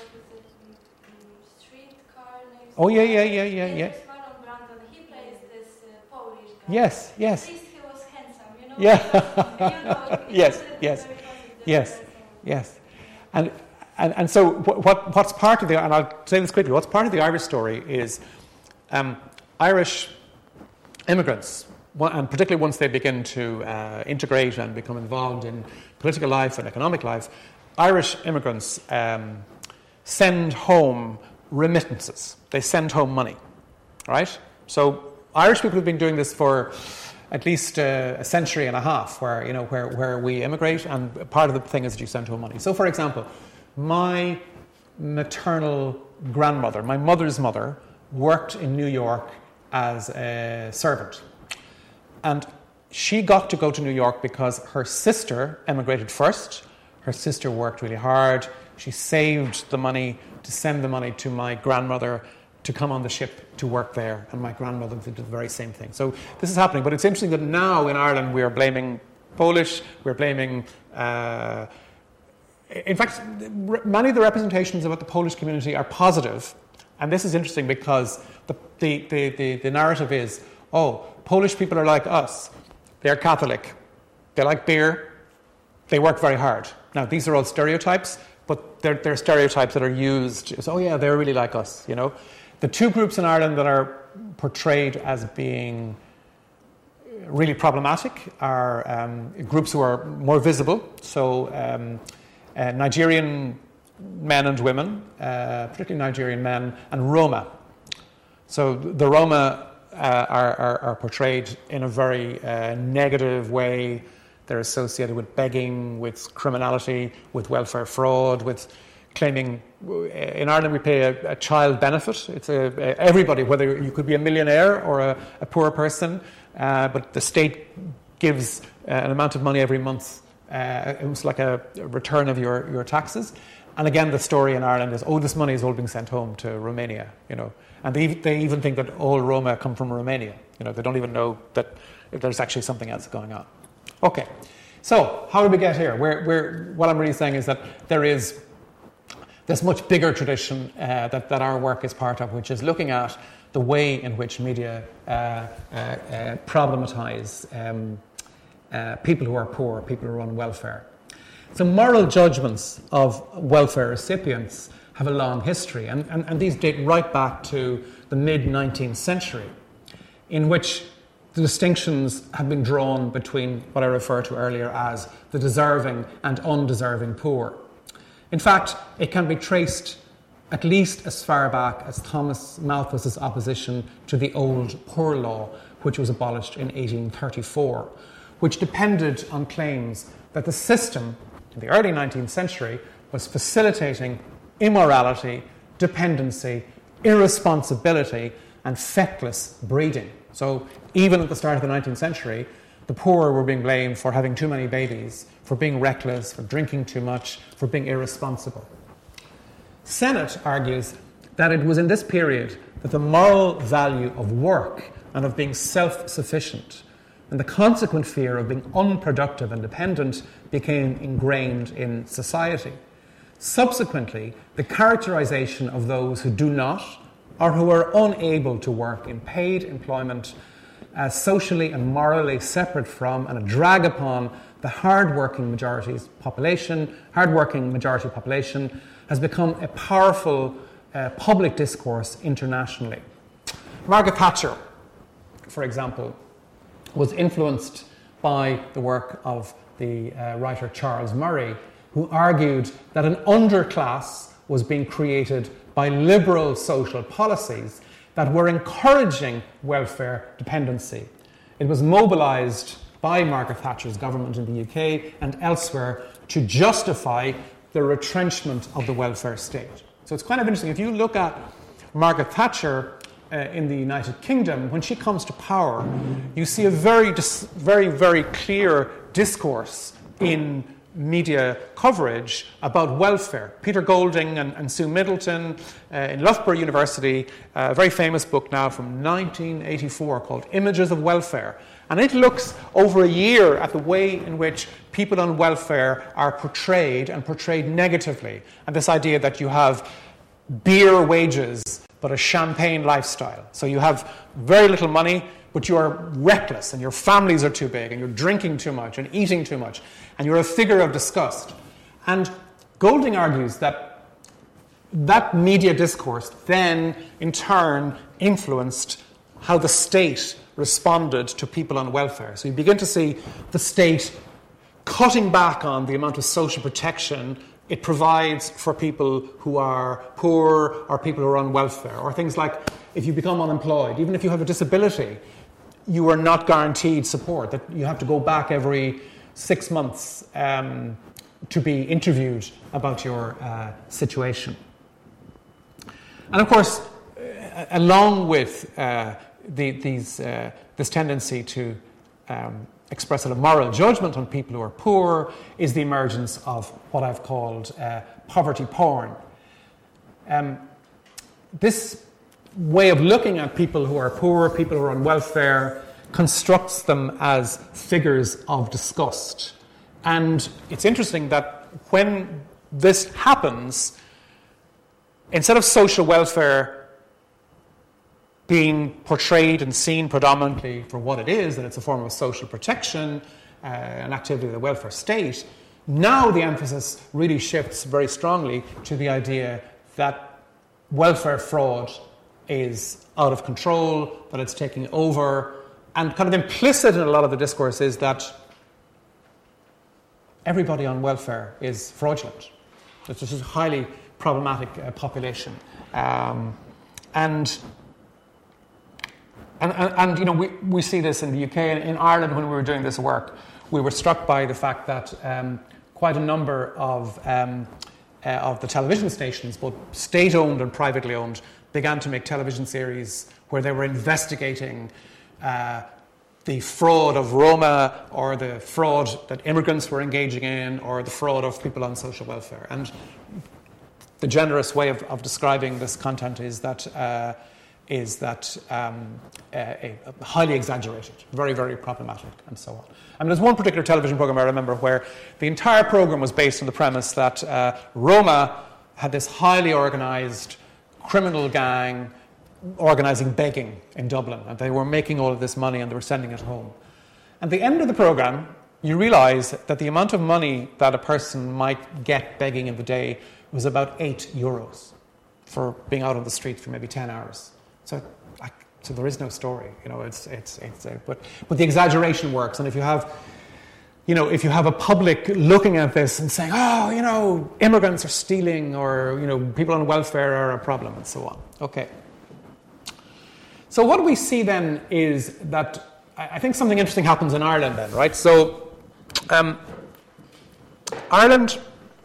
streetcar names. Oh, yeah. Yes, Marlon Brando, he plays this Polish guy. Yes. At least he was handsome Yeah. Yes. Yes. And so what's part of the, and I'll say this quickly, what's part of the Irish story is Irish immigrants, and particularly once they begin to integrate and become involved in political life and economic life, Irish immigrants send home remittances. They send home money, right? So Irish people have been doing this for at least a century and a half, where we immigrate, and part of the thing is that you send home money. So, for example, my maternal grandmother, my mother's mother, worked in New York as a servant. And she got to go to New York because her sister emigrated first. Her sister worked really hard. She saved the money to send the money to my grandmother to come on the ship to work there. And my grandmother did the very same thing. So this is happening. But it's interesting that now in Ireland we are blaming Polish, we're blaming... in fact, many of the representations about the Polish community are positive. And this is interesting because the narrative is, Polish people are like us. They're Catholic. They like beer. They work very hard. Now, these are all stereotypes, but they're stereotypes that are used as, they're really like us, The two groups in Ireland that are portrayed as being really problematic are groups who are more visible. So Nigerian men and women, particularly Nigerian men, and Roma. So the Roma are portrayed in a very negative way. They're associated with begging, with criminality, with welfare fraud, with claiming... In Ireland we pay a child benefit. It's everybody, whether you could be a millionaire or a poor person, but the state gives an amount of money every month. It was like a return of your taxes. And again, the story in Ireland is, this money is all being sent home to Romania, And they even think that all Roma come from Romania. They don't even know that there's actually something else going on. Okay, so how did we get here? What I'm really saying is that there is this much bigger tradition that our work is part of, which is looking at the way in which media problematize people who are poor, people who are on welfare. So moral judgments of welfare recipients have a long history, and these date right back to the mid-19th century, in which the distinctions have been drawn between what I referred to earlier as the deserving and undeserving poor. In fact, it can be traced at least as far back as Thomas Malthus's opposition to the Old Poor Law, which was abolished in 1834, which depended on claims that the system in the early 19th century was facilitating immorality, dependency, irresponsibility, and feckless breeding. So even at the start of the 19th century, the poor were being blamed for having too many babies, for being reckless, for drinking too much, for being irresponsible. Sennett argues that it was in this period that the moral value of work and of being self-sufficient and the consequent fear of being unproductive and dependent became ingrained in society. Subsequently, the characterization of those who do not or who are unable to work in paid employment as socially and morally separate from and a drag upon the hard-working majority population has become a powerful public discourse internationally. Margaret Thatcher, for example, was influenced by the work of the writer Charles Murray, who argued that an underclass was being created by liberal social policies that were encouraging welfare dependency. It was mobilised by Margaret Thatcher's government in the UK and elsewhere to justify the retrenchment of the welfare state. So it's kind of interesting. If you look at Margaret Thatcher in the United Kingdom, when she comes to power, you see a very, very clear discourse in media coverage about welfare. Peter Golding and Sue Middleton in Loughborough University, a very famous book now from 1984 called Images of Welfare. And it looks over a year at the way in which people on welfare are portrayed and portrayed negatively. And this idea that you have beer wages but a champagne lifestyle. So you have very little money, but you are reckless, and your families are too big, and you're drinking too much and eating too much, and you're a figure of disgust. And Golding argues that that media discourse then, in turn, influenced how the state responded to people on welfare. So you begin to see the state cutting back on the amount of social protection it provides for people who are poor or people who are on welfare, or things like if you become unemployed, even if you have a disability, you are not guaranteed support, that you have to go back every 6 months to be interviewed about your situation. And of course, along with this tendency to express a moral judgment on people who are poor is the emergence of what I've called poverty porn. This way of looking at people who are poor, people who are on welfare, constructs them as figures of disgust. And it's interesting that when this happens, instead of social welfare being portrayed and seen predominantly for what it is, that it's a form of social protection, an activity of the welfare state, now the emphasis really shifts very strongly to the idea that welfare fraud is out of control, that it's taking over, and kind of implicit in a lot of the discourse is that everybody on welfare is fraudulent. It's just a highly problematic population. And you know, we see this in the UK and in Ireland. When we were doing this work, we were struck by the fact that quite a number of the television stations, both state-owned and privately owned, began to make television series where they were investigating the fraud of Roma, or the fraud that immigrants were engaging in, or the fraud of people on social welfare. And the generous way of describing this content is that highly exaggerated, very, very problematic, and so on. I mean, there's one particular television program I remember where the entire program was based on the premise that Roma had this highly organised criminal gang organising begging in Dublin, and they were making all of this money and they were sending it home. At the end of the program, you realise that the amount of money that a person might get begging in the day was about €8 for being out on the street for maybe 10 hours. So there is no story, you know. But the exaggeration works, and if you have a public looking at this and saying, oh, you know, immigrants are stealing, or you know, people on welfare are a problem, and so on. Okay. So what we see then is that I think something interesting happens in Ireland then, right? So Ireland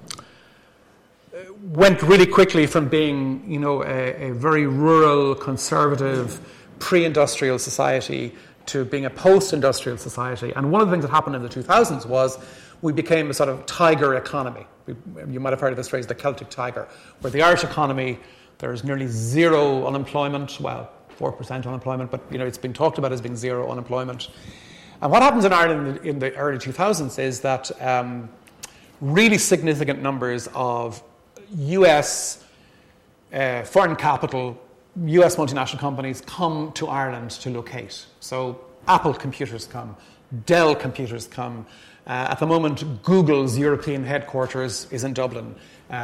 went really quickly from being, you know, a very rural, conservative, pre-industrial society to being a post-industrial society. And one of the things that happened in the 2000s was we became a sort of tiger economy. You might have heard of this phrase, the Celtic tiger, where the Irish economy, there's nearly zero unemployment, well, 4% unemployment, but you know, it's been talked about as being zero unemployment. And what happens in Ireland in the early 2000s is that really significant numbers of US foreign capital, US multinational companies come to Ireland to locate. So Apple computers come, Dell computers come. At the moment, Google's European headquarters is in Dublin.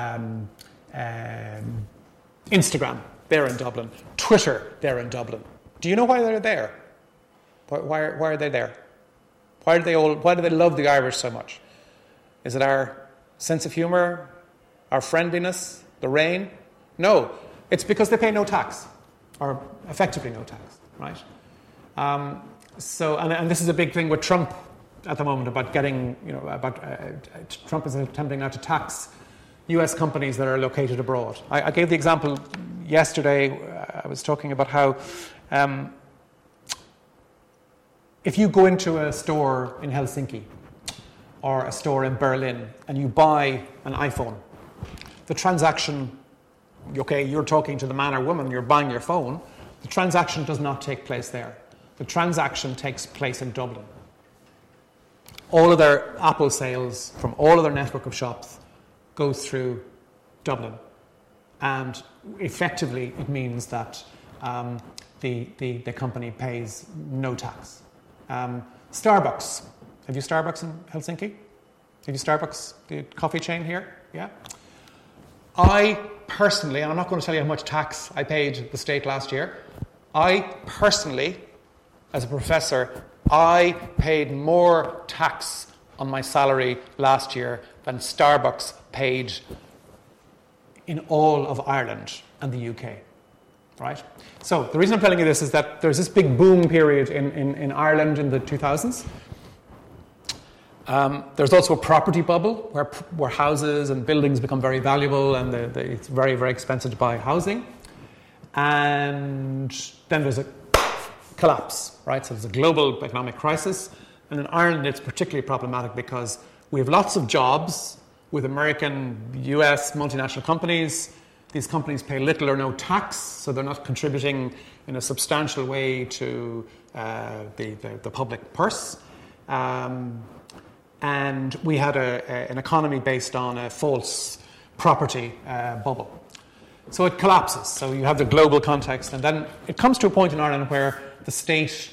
Instagram, they're in Dublin. Twitter, they're in Dublin. Do you know why they're there? Why are they there? Why do they love the Irish so much? Is it our sense of humour, our friendliness, the rain? No, it's because they pay no tax, or effectively no tax, right? And this is a big thing with Trump at the moment about getting, you know, Trump is attempting now to tax US companies that are located abroad. I gave the example yesterday. I was talking about how if you go into a store in Helsinki or a store in Berlin and you buy an iPhone, the transaction, okay, you're talking to the man or woman, you're buying your phone, the transaction does not take place there. The transaction takes place in Dublin. All of their Apple sales from all of their network of shops goes through Dublin. and effectively it means that the company pays no tax. Starbucks. Have you Starbucks in Helsinki? Have you Starbucks, the coffee chain here? Yeah. I personally, and I'm not going to tell you how much tax I paid the state last year, I personally, as a professor, I paid more tax on my salary last year than Starbucks paid in all of Ireland and the UK. Right? So the reason I'm telling you this is that there's this big boom period in Ireland in the 2000s. There's also a property bubble where houses and buildings become very valuable and it's very, very expensive to buy housing. And then there's a collapse, right? So there's a global economic crisis. And in Ireland, it's particularly problematic because we have lots of jobs with American, US multinational companies. These companies pay little or no tax, so they're not contributing in a substantial way to the public purse. And we had an economy based on a false property bubble. So it collapses. So you have the global context, and then it comes to a point in Ireland where the state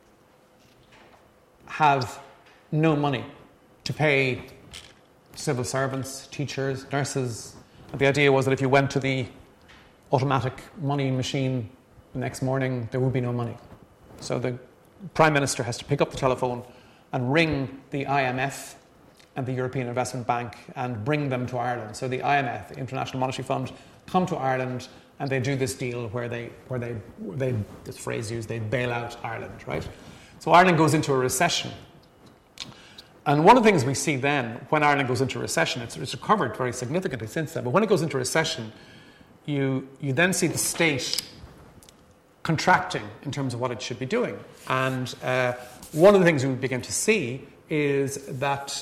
have no money to pay civil servants, teachers, nurses. And the idea was that if you went to the automatic money machine the next morning, there would be no money. So the Prime Minister has to pick up the telephone and ring the IMF and the European Investment Bank and bring them to Ireland. So the IMF, the International Monetary Fund, come to Ireland and they do this deal where they this phrase used, they bail out Ireland, right? So Ireland goes into a recession. And one of the things we see then, when Ireland goes into recession, it's recovered very significantly since then, but when it goes into recession, you then see the state contracting in terms of what it should be doing. And one of the things we begin to see is that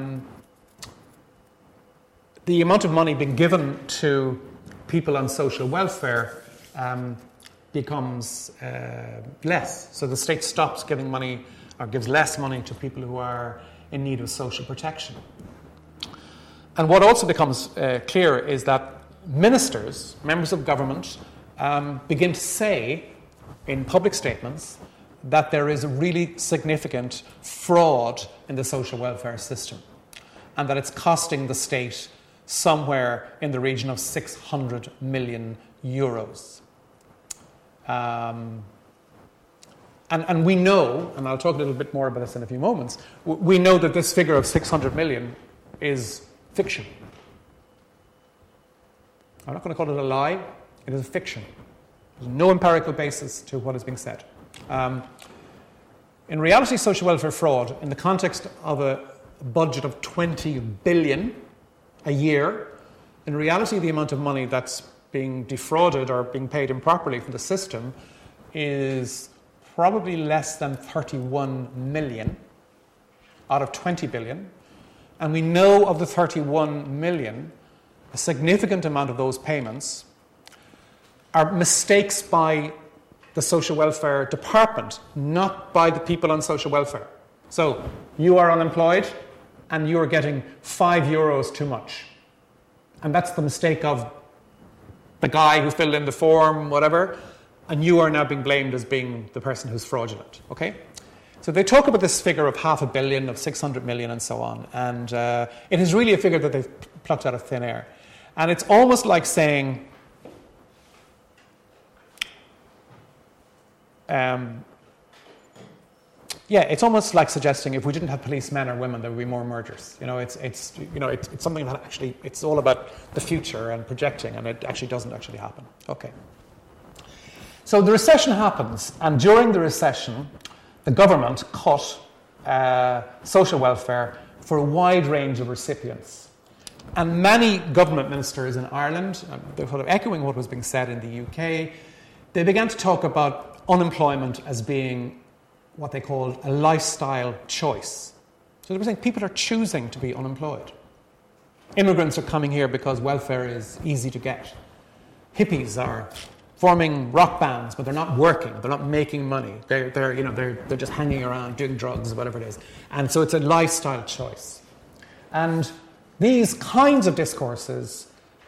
the amount of money being given to people on social welfare becomes less. So the state stops giving money or gives less money to people who are in need of social protection. And what also becomes clear is that ministers, members of government, begin to say in public statements that there is a really significant fraud in the social welfare system and that it's costing the state somewhere in the region of 600 million euros. And we know, and I'll talk a little bit more about this in a few moments, we know that this figure of 600 million is fiction. I'm not going to call it a lie, it is a fiction. There's no empirical basis to what is being said. In reality, social welfare fraud, in the context of a budget of 20 billion a year, in reality the amount of money that's being defrauded or being paid improperly from the system is probably less than 31 million out of 20 billion. And we know of the 31 million, a significant amount of those payments are mistakes by the social welfare department, not by the people on social welfare. So you are unemployed and you are getting €5 too much. And that's the mistake of the guy who filled in the form, whatever, and you are now being blamed as being the person who's fraudulent, okay? So they talk about this figure of 500 million, of 600 million and so on, and it is really a figure that they've plucked out of thin air. And it's almost like saying, it's almost like suggesting if we didn't have policemen or women, there would be more murders. It's something that actually, it's all about the future and projecting, and it actually doesn't actually happen. Okay. So the recession happens, and during the recession, the government cut social welfare for a wide range of recipients. And many government ministers in Ireland, they're sort of echoing what was being said in the UK, they began to talk about unemployment as being what they called a lifestyle choice. So they were saying people are choosing to be unemployed. Immigrants are coming here because welfare is easy to get. Hippies are forming rock bands, but they're not working, they're not making money. They're just hanging around doing drugs, whatever it is. And so it's a lifestyle choice. And these kinds of discourses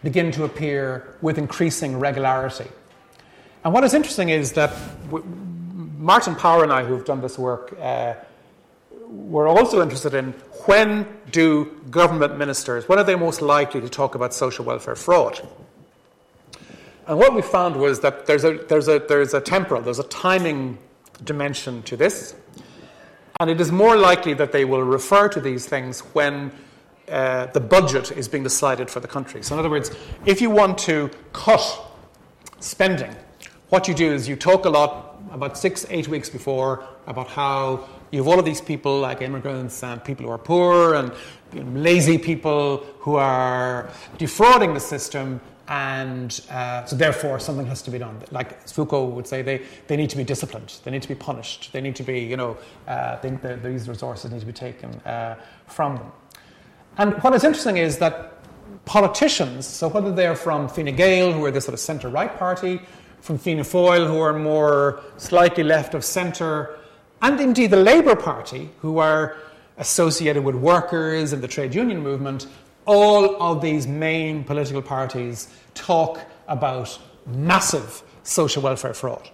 begin to appear with increasing regularity. And what is interesting is that Martin Power and I, who've done this work, were also interested in when do government ministers, when are they most likely to talk about social welfare fraud? And what we found was that there's a temporal, there's a timing dimension to this, and it is more likely that they will refer to these things when the budget is being decided for the country. So in other words, if you want to cut spending, what you do is you talk a lot about 6-8 weeks before about how you have all of these people like immigrants and people who are poor and lazy people who are defrauding the system, and so therefore something has to be done. Like Foucault would say, they need to be disciplined, they need to be punished, they need to be, these resources need to be taken from them. And what is interesting is that politicians, so whether they're from Fine Gael, who are the sort of centre-right party, from Fianna Fáil, who are more slightly left of centre, and indeed the Labour Party, who are associated with workers and the trade union movement, all of these main political parties talk about massive social welfare fraud.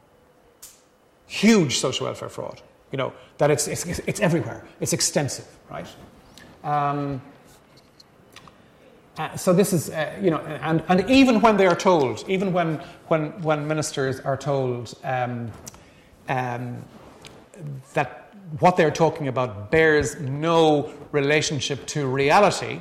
Huge social welfare fraud. That it's everywhere. It's extensive, right? So this is, and even when they are told, even when ministers are told that what they're talking about bears no relationship to reality,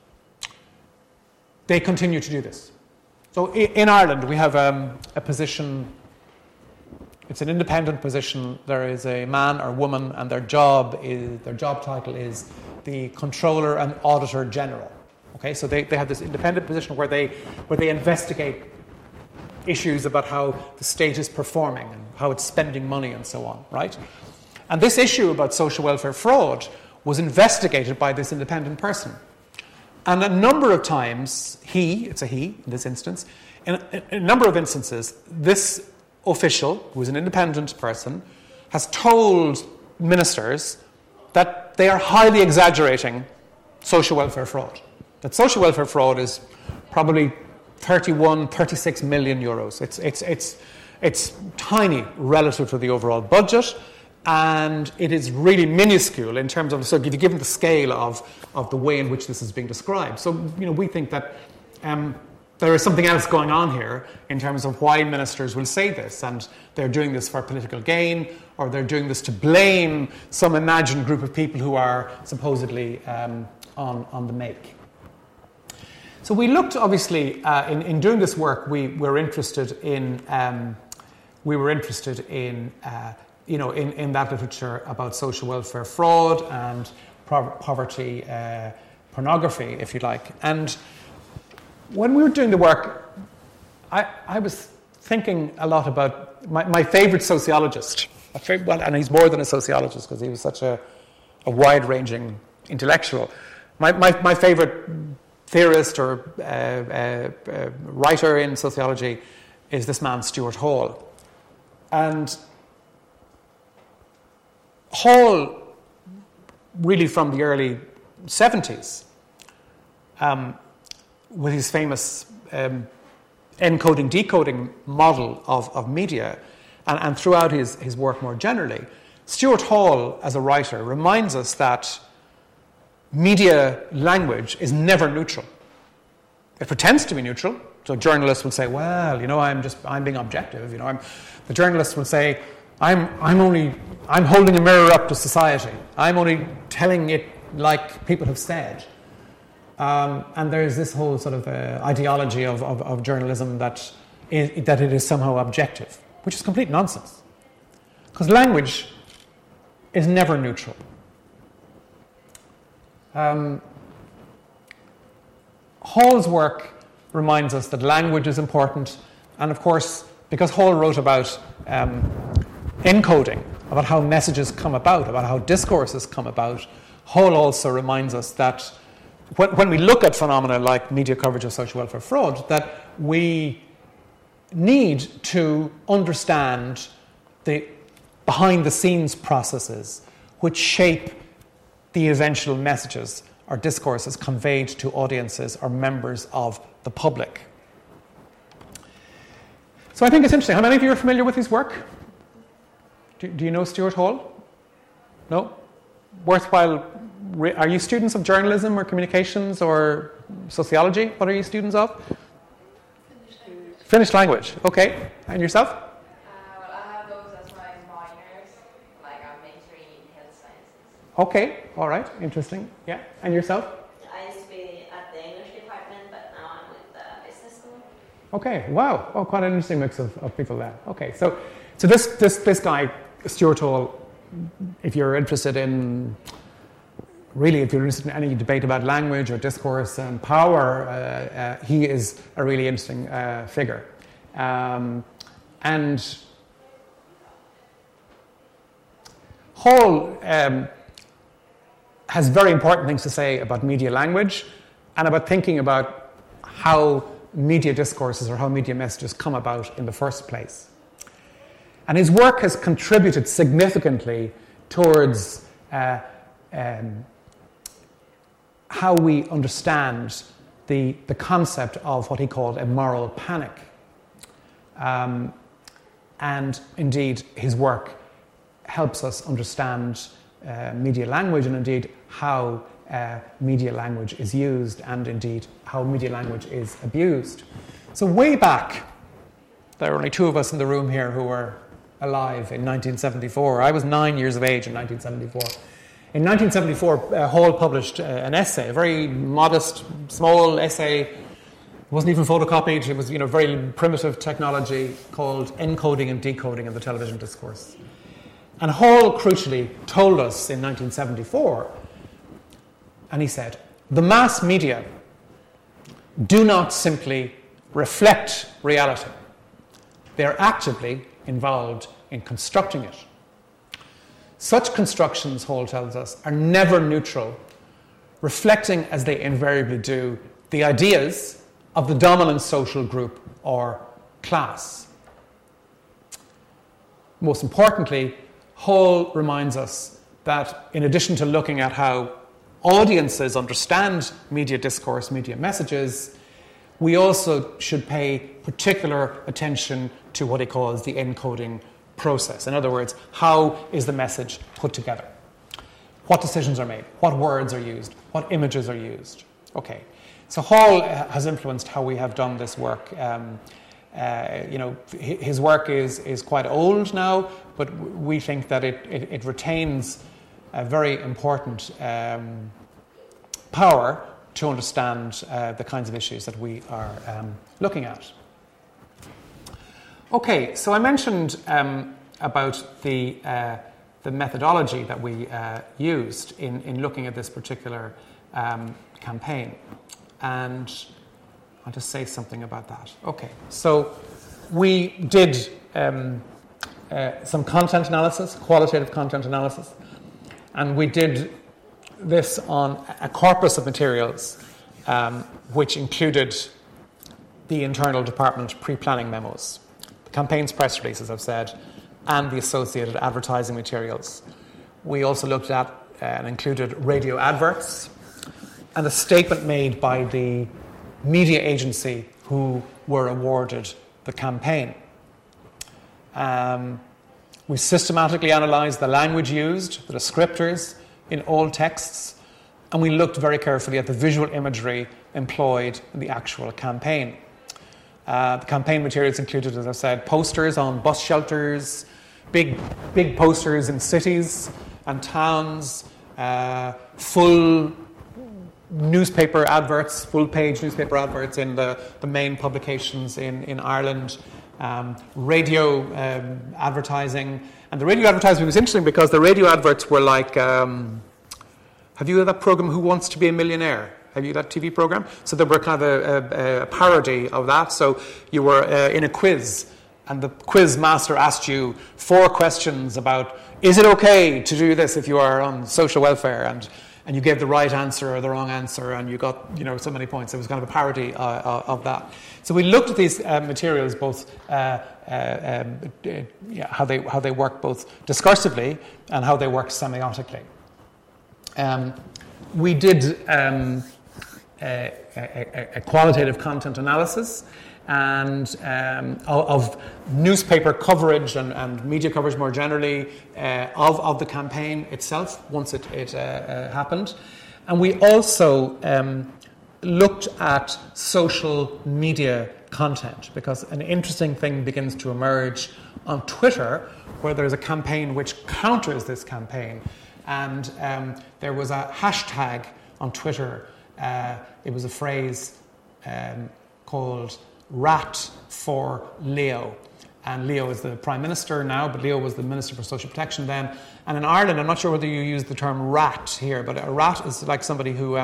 they continue to do this. So in Ireland, we have a position, it's an independent position. There is a man or woman, and their job title is the Controller and Auditor General. Okay, so they have this independent position where they investigate issues about how the state is performing and how it's spending money and so on, right? And this issue about social welfare fraud was investigated by this independent person. And a number of times, it's a he in this instance, in a number of instances, this official, who is an independent person, has told ministers that they are highly exaggerating social welfare fraud. That social welfare fraud is probably 36 million euros. It's tiny relative to the overall budget, and it is really minuscule in terms of, so if you give them the scale of the way in which this is being described. So, we think that there is something else going on here in terms of why ministers will say this, and they're doing this for political gain, or they're doing this to blame some imagined group of people who are supposedly on the make. So we looked, obviously, in doing this work, we were interested in in that literature about social welfare fraud and poverty pornography, if you like. And when we were doing the work, I was thinking a lot about my favourite sociologist. And he's more than a sociologist because he was such a wide-ranging intellectual. My favourite theorist or writer in sociology is this man, Stuart Hall. And Hall, really from the early 70s, with his famous encoding, decoding model of media, and throughout his work more generally, Stuart Hall, as a writer, reminds us that media language is never neutral. It pretends to be neutral. So journalists will say, well, I'm being objective. The journalists will say, I'm holding a mirror up to society. I'm only telling it like people have said. And there's this whole sort of ideology of journalism that it is somehow objective, which is complete nonsense. Because language is never neutral. Hall's work reminds us that language is important, and of course, because Hall wrote about encoding, about how messages come about, about how discourses come about, Hall also reminds us that when we look at phenomena like media coverage of social welfare fraud, that we need to understand the behind-the-scenes processes which shape the eventual messages or discourses conveyed to audiences or members of the public. So I think it's interesting. How many of you are familiar with his work? Do you know Stuart Hall? No? Worthwhile. Are you students of journalism or communications or sociology? What are you students of? Finnish language. Okay. And yourself? Well, I have those as my minors. Like I'm majoring in health sciences. Okay. All right. Interesting. Yeah. And yourself? I used to be at the English department, but now I'm with the business school. Okay. Wow. Oh, quite an interesting mix of people there. Okay. So this guy, Stuart Hall, if you're interested in any debate about language or discourse and power, he is a really interesting figure. And Hall has very important things to say about media language and about thinking about how media discourses or how media messages come about in the first place. And his work has contributed significantly towards how we understand the concept of what he called a moral panic. And indeed, his work helps us understand media language and indeed how media language is used and indeed how media language is abused. So way back, there are only two of us in the room here who were alive in 1974. I was 9 years of age in 1974. In 1974, Hall published an essay, a very modest, small essay. It wasn't even photocopied. It was, very primitive technology called Encoding and Decoding in the Television Discourse. And Hall, crucially, told us in 1974, and he said, the mass media do not simply reflect reality. They are actively involved in constructing it. Such constructions, Hall tells us, are never neutral, reflecting, as they invariably do, the ideas of the dominant social group or class. Most importantly, Hall reminds us that in addition to looking at how audiences understand media discourse, media messages, we also should pay particular attention to what he calls the encoding process. In other words, how is the message put together? What decisions are made? What words are used? What images are used? Okay. So Hall has influenced how we have done this work. His work is quite old now, but we think that it retains a very important power to understand the kinds of issues that we are looking at. Okay, so I mentioned about the methodology that we used in looking at this particular campaign, and I'll just say something about that. Okay, so we did some content analysis, qualitative content analysis, and we did this on a corpus of materials which included the internal department pre-planning memos, the campaign's press releases, I've said, and the associated advertising materials. We also looked at and included radio adverts and a statement made by the media agency who were awarded the campaign. We systematically analysed the language used, the descriptors in all texts, and we looked very carefully at the visual imagery employed in the actual campaign. The campaign materials included, as I said, posters on bus shelters, big posters in cities and towns, full newspaper adverts, full-page newspaper adverts in the main publications in Ireland, radio advertising. And the radio advertising was interesting because the radio adverts were like, have you heard that program, Who Wants to Be a Millionaire? Have you that TV program? So there were kind of a parody of that. So you were in a quiz, and the quiz master asked you 4 questions about, is it okay to do this if you are on social welfare? And you gave the right answer or the wrong answer, and you got so many points. It was kind of a parody of that. So we looked at these materials, both how they work both discursively and how they work semiotically. We did a qualitative content analysis and of newspaper coverage and media coverage more generally of the campaign itself once it happened. And we also looked at social media content, because an interesting thing begins to emerge on Twitter, where there's a campaign which counters this campaign. And there was a hashtag on Twitter. It was a phrase called "Rat for Leo." And Leo is the Prime Minister now, but Leo was the Minister for Social Protection then. And in Ireland, I'm not sure whether you use the term rat here, but a rat is like somebody who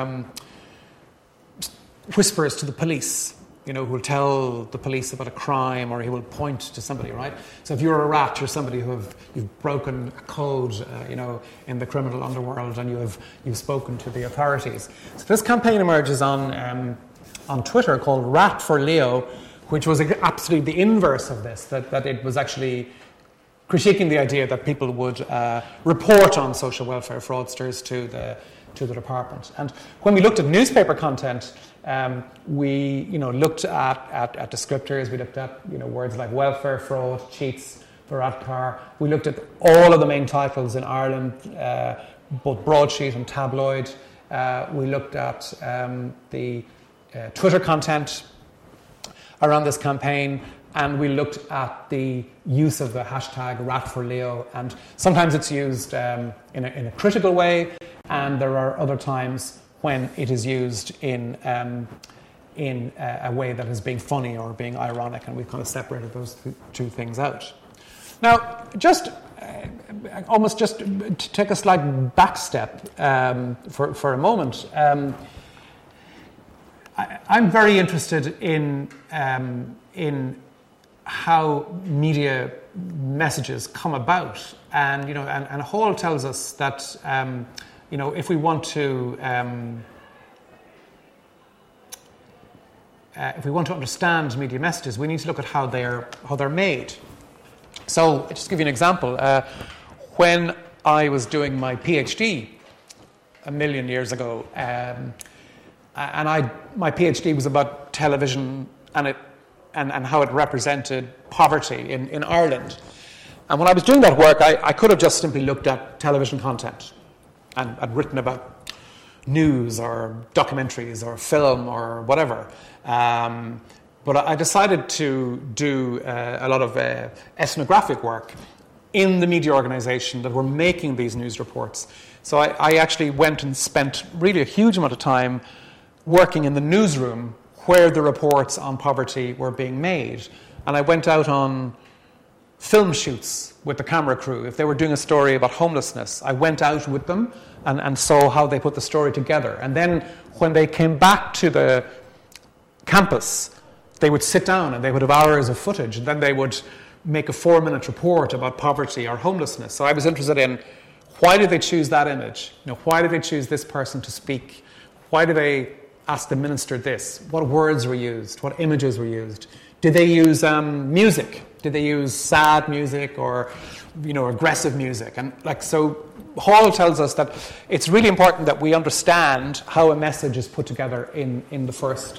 whispers to the police, who will tell the police about a crime, or he will point to somebody, right? So if you're a rat, you're somebody you've broken a code, in the criminal underworld, and you've spoken to the authorities. So this campaign emerges on Twitter called "Rat for Leo," which was absolutely the inverse of this, that it was actually critiquing the idea that people would report on social welfare fraudsters to the department. And when we looked at newspaper content, we looked at descriptors. We looked at words like welfare fraud, cheats, Varadkar. We looked at all of the main titles in Ireland, both broadsheet and tabloid. We looked at the Twitter content around this campaign, and we looked at the use of the hashtag #RatForLeo. And sometimes it's used in a critical way, and there are other times when it is used in a way that is being funny or being ironic, and we've kind of separated those two things out. Now, just to take a slight back step for a moment, I'm very interested in how media messages come about, and Hall tells us that if we want to understand media messages, we need to look at how they're made. So, just to give you an example, when I was doing my PhD a million years ago, my PhD was about television and how it represented poverty in Ireland. And when I was doing that work, I could have just simply looked at television content and I'd written about news or documentaries or film or whatever. But I decided to do a lot of ethnographic work in the media organisation that were making these news reports. So I actually went and spent really a huge amount of time working in the newsroom where the reports on poverty were being made. And I went out on film shoots with the camera crew. If they were doing a story about homelessness, I went out with them and saw how they put the story together. And then when they came back to the campus, they would sit down and they would have hours of footage, and then they would make a 4-minute report about poverty or homelessness. So I was interested in, why did they choose that image? Why did they choose this person to speak? Why did they ask the minister this? What words were used? What images were used? Did they use music? Did they use sad music or aggressive music? And so Hall tells us that it's really important that we understand how a message is put together in the first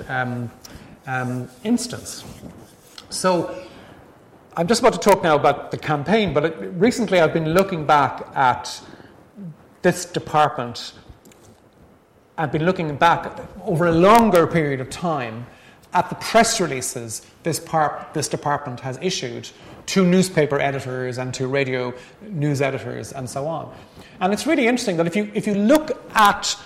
instance. So I'm just about to talk now about the campaign, but recently I've been looking back at this department. I've been looking back over a longer period of time at the press releases this department has issued to newspaper editors and to radio news editors and so on. And it's really interesting that if you look at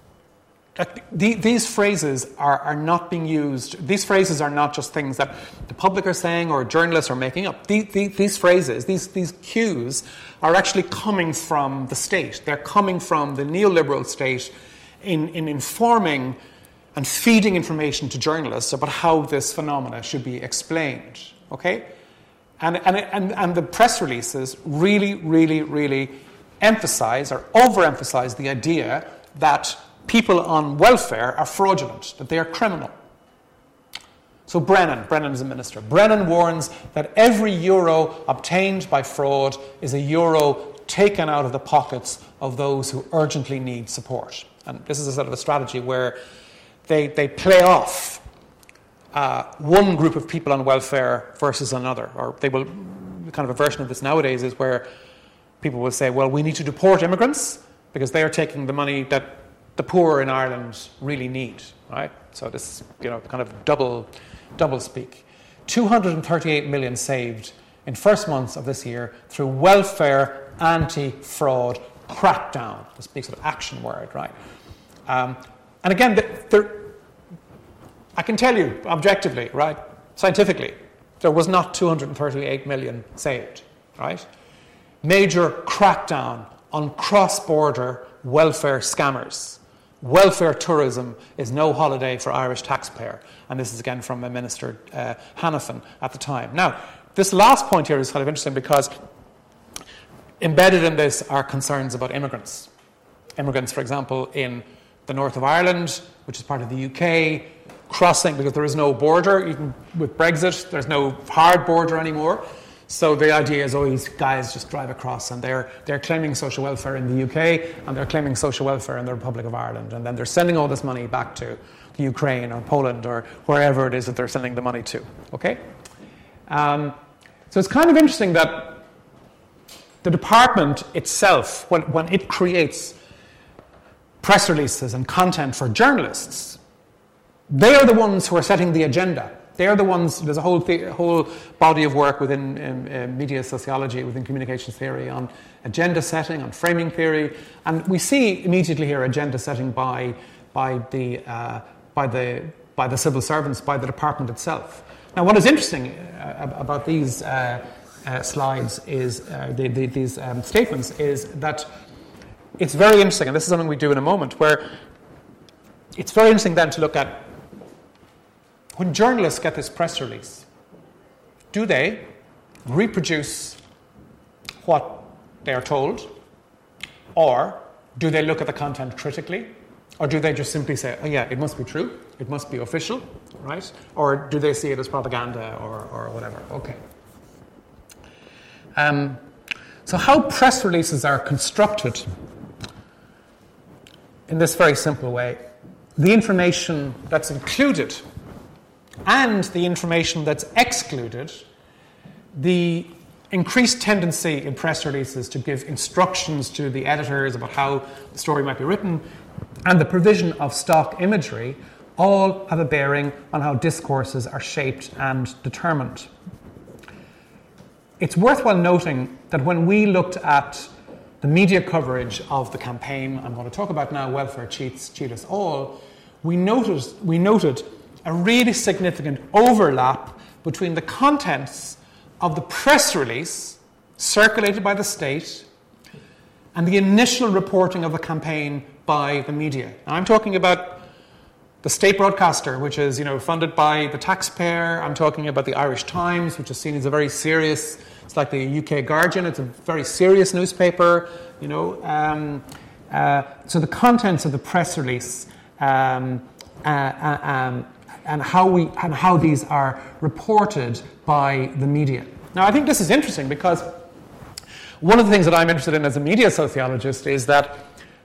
these phrases are not being used. These phrases are not just things that the public are saying or journalists are making up. These phrases, these cues, are actually coming from the state. They're coming from the neoliberal state in informing and feeding information to journalists about how this phenomena should be explained. Okay, and the press releases really emphasize or overemphasize the idea that people on welfare are fraudulent, that they are criminal. So Brennan is a minister. Brennan warns that every euro obtained by fraud is a euro taken out of the pockets of those who urgently need support. And this is a sort of a strategy where they play off one group of people on welfare versus another. Or they will, kind of a version of this nowadays is where people will say, well, we need to deport immigrants because they are taking the money that the poor in Ireland really need, right? So this, kind of double speak. 238 million saved in first months of this year through welfare anti-fraud crackdown. This big sort of action word, right? And again, I can tell you objectively, right, scientifically, there was not 238 million saved, right? Major crackdown on cross-border welfare scammers. Welfare tourism is no holiday for Irish taxpayer. And this is again from Minister Hanafin at the time. Now, this last point here is kind of interesting because embedded in this are concerns about immigrants. Immigrants, for example, in the north of Ireland, which is part of the UK, crossing because there is no border. Even with Brexit, there's no hard border anymore. So the idea is, these guys just drive across and they're claiming social welfare in the UK and they're claiming social welfare in the Republic of Ireland. And then they're sending all this money back to the Ukraine or Poland or wherever it is that they're sending the money to. Okay? So it's kind of interesting that the department itself, when it creates press releases and content for journalists, they are the ones who are setting the agenda. They are the ones, there's a whole body of work within media sociology, within communications theory on agenda setting, on framing theory. And we see immediately here agenda setting by the civil servants, by the department itself. Now, what is interesting about these slides is, these statements, is that it's very interesting, and this is something we do in a moment, where it's very interesting then to look at when journalists get this press release, do they reproduce what they are told? Or do they look at the content critically? Or do they just simply say, oh yeah, it must be true, it must be official, right? Or do they see it as propaganda or whatever? Okay. So how press releases are constructed in this very simple way. The information that's included and the information that's excluded, the increased tendency in press releases to give instructions to the editors about how the story might be written, and the provision of stock imagery all have a bearing on how discourses are shaped and determined. It's worthwhile noting that when we looked at the media coverage of the campaign I'm going to talk about now, Welfare Cheats, Cheat Us All, we noted a really significant overlap between the contents of the press release circulated by the state and the initial reporting of the campaign by the media. Now, I'm talking about the state broadcaster, which is, funded by the taxpayer. I'm talking about the Irish Times, which is seen as a very serious, it's like the UK Guardian, it's a very serious newspaper, So the contents of the press release and how these are reported by the media. Now, I think this is interesting because one of the things that I'm interested in as a media sociologist is that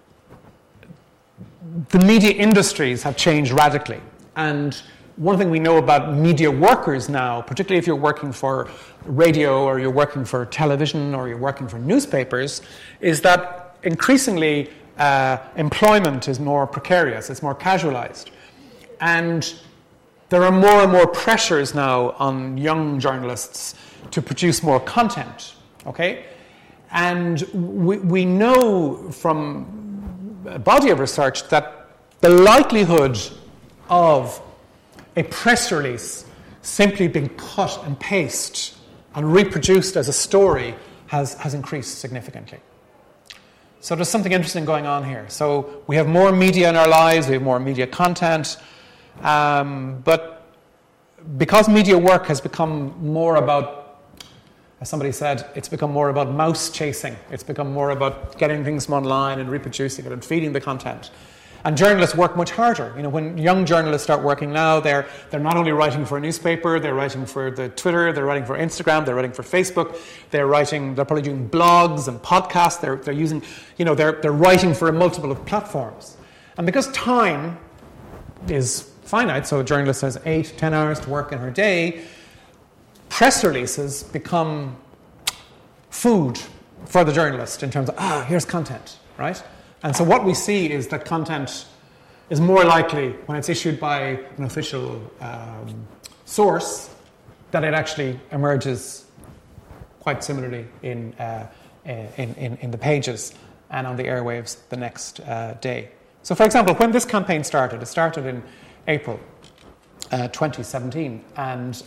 the media industries have changed radically. And one thing we know about media workers now, particularly if you're working for radio or you're working for television or you're working for newspapers, is that increasingly employment is more precarious, it's more casualized. And there are more and more pressures now on young journalists to produce more content, okay? And we know from a body of research that the likelihood of a press release simply being cut and pasted and reproduced as a story has increased significantly. So there's something interesting going on here. So we have more media in our lives, we have more media content, but because media work has become more about, as somebody said, it's become more about mouse chasing. It's become more about getting things from online and reproducing it and feeding the content. And journalists work much harder. When young journalists start working now, they're not only writing for a newspaper, they're writing for the Twitter, they're writing for Instagram, they're writing for Facebook, they're probably doing blogs and podcasts, they're using, they're writing for a multiple of platforms. And because time is finite, so a journalist has 8-10 hours to work in her day, press releases become food for the journalist in terms of, here's content, right? And so what we see is that content is more likely, when it's issued by an official source, that it actually emerges quite similarly in the pages and on the airwaves the next day. So, for example, when this campaign started, it started in April 2017, and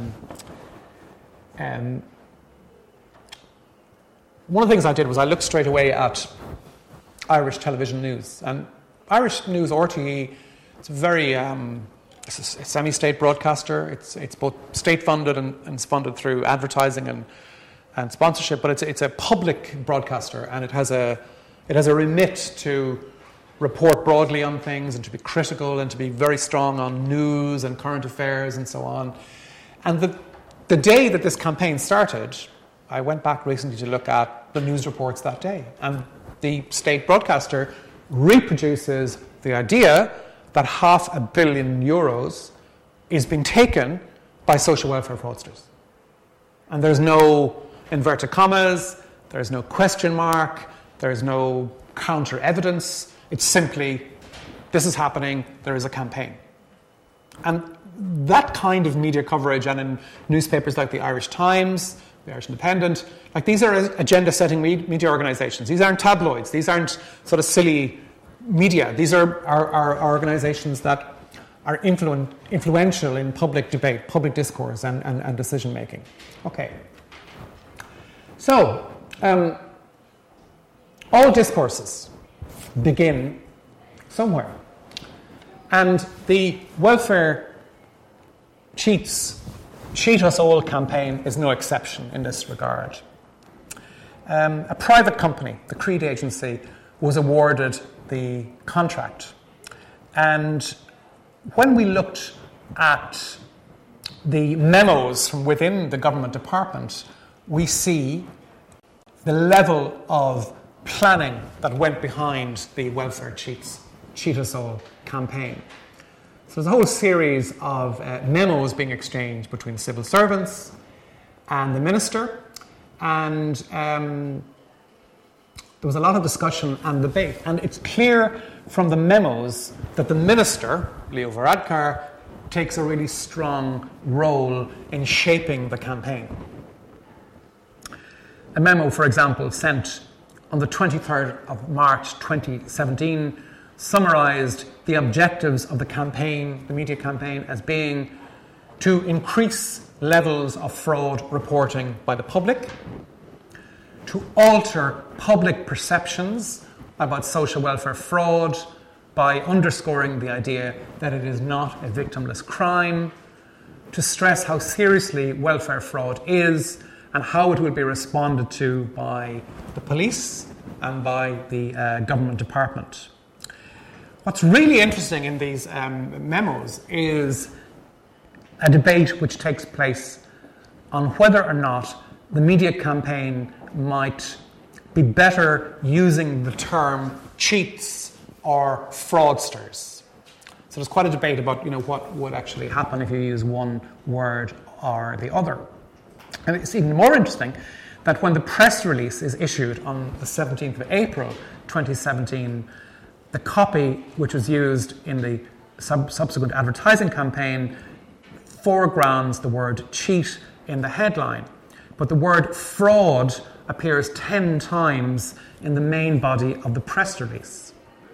one of the things I did was I looked straight away at Irish television news. And Irish News, RTE, it's a very it's a semi-state broadcaster. It's both state-funded and it's funded through advertising and sponsorship, but it's a public broadcaster, and it has a remit to report broadly on things and to be critical and to be very strong on news and current affairs and so on. And the day that this campaign started, I went back recently to look at the news reports that day, and the state broadcaster reproduces the idea that €500 million is being taken by social welfare fraudsters. And there's no inverted commas, there's no question mark, there's no counter evidence. It's simply, this is happening, there is a campaign. And that kind of media coverage, and in newspapers like the Irish Times, the Irish Independent, like these are agenda-setting media organisations. These aren't tabloids. These aren't sort of silly media. These are organisations that are influential in public debate, public discourse, and decision-making. Okay. So, all discourses begin somewhere. And the welfare cheat us all campaign is no exception in this regard. A private company, the Creed Agency, was awarded the contract. And when we looked at the memos from within the government department, we see the level of planning that went behind the welfare cheat us all campaign. So there's a whole series of memos being exchanged between civil servants and the minister, and there was a lot of discussion and debate. And it's clear from the memos that the minister, Leo Varadkar, takes a really strong role in shaping the campaign. A memo, for example, sent on the 23rd of March 2017 summarised the objectives of the campaign, the media campaign, as being to increase levels of fraud reporting by the public, to alter public perceptions about social welfare fraud by underscoring the idea that it is not a victimless crime, to stress how seriously welfare fraud is and how it will be responded to by the police and by the government department. What's really interesting in these memos is a debate which takes place on whether or not the media campaign might be better using the term cheats or fraudsters. So there's quite a debate about, what would actually happen if you use one word or the other. And it's even more interesting that when the press release is issued on the 17th of April 2017, the copy which was used in the subsequent advertising campaign foregrounds the word cheat in the headline, but the word fraud appears 10 times in the main body of the press release.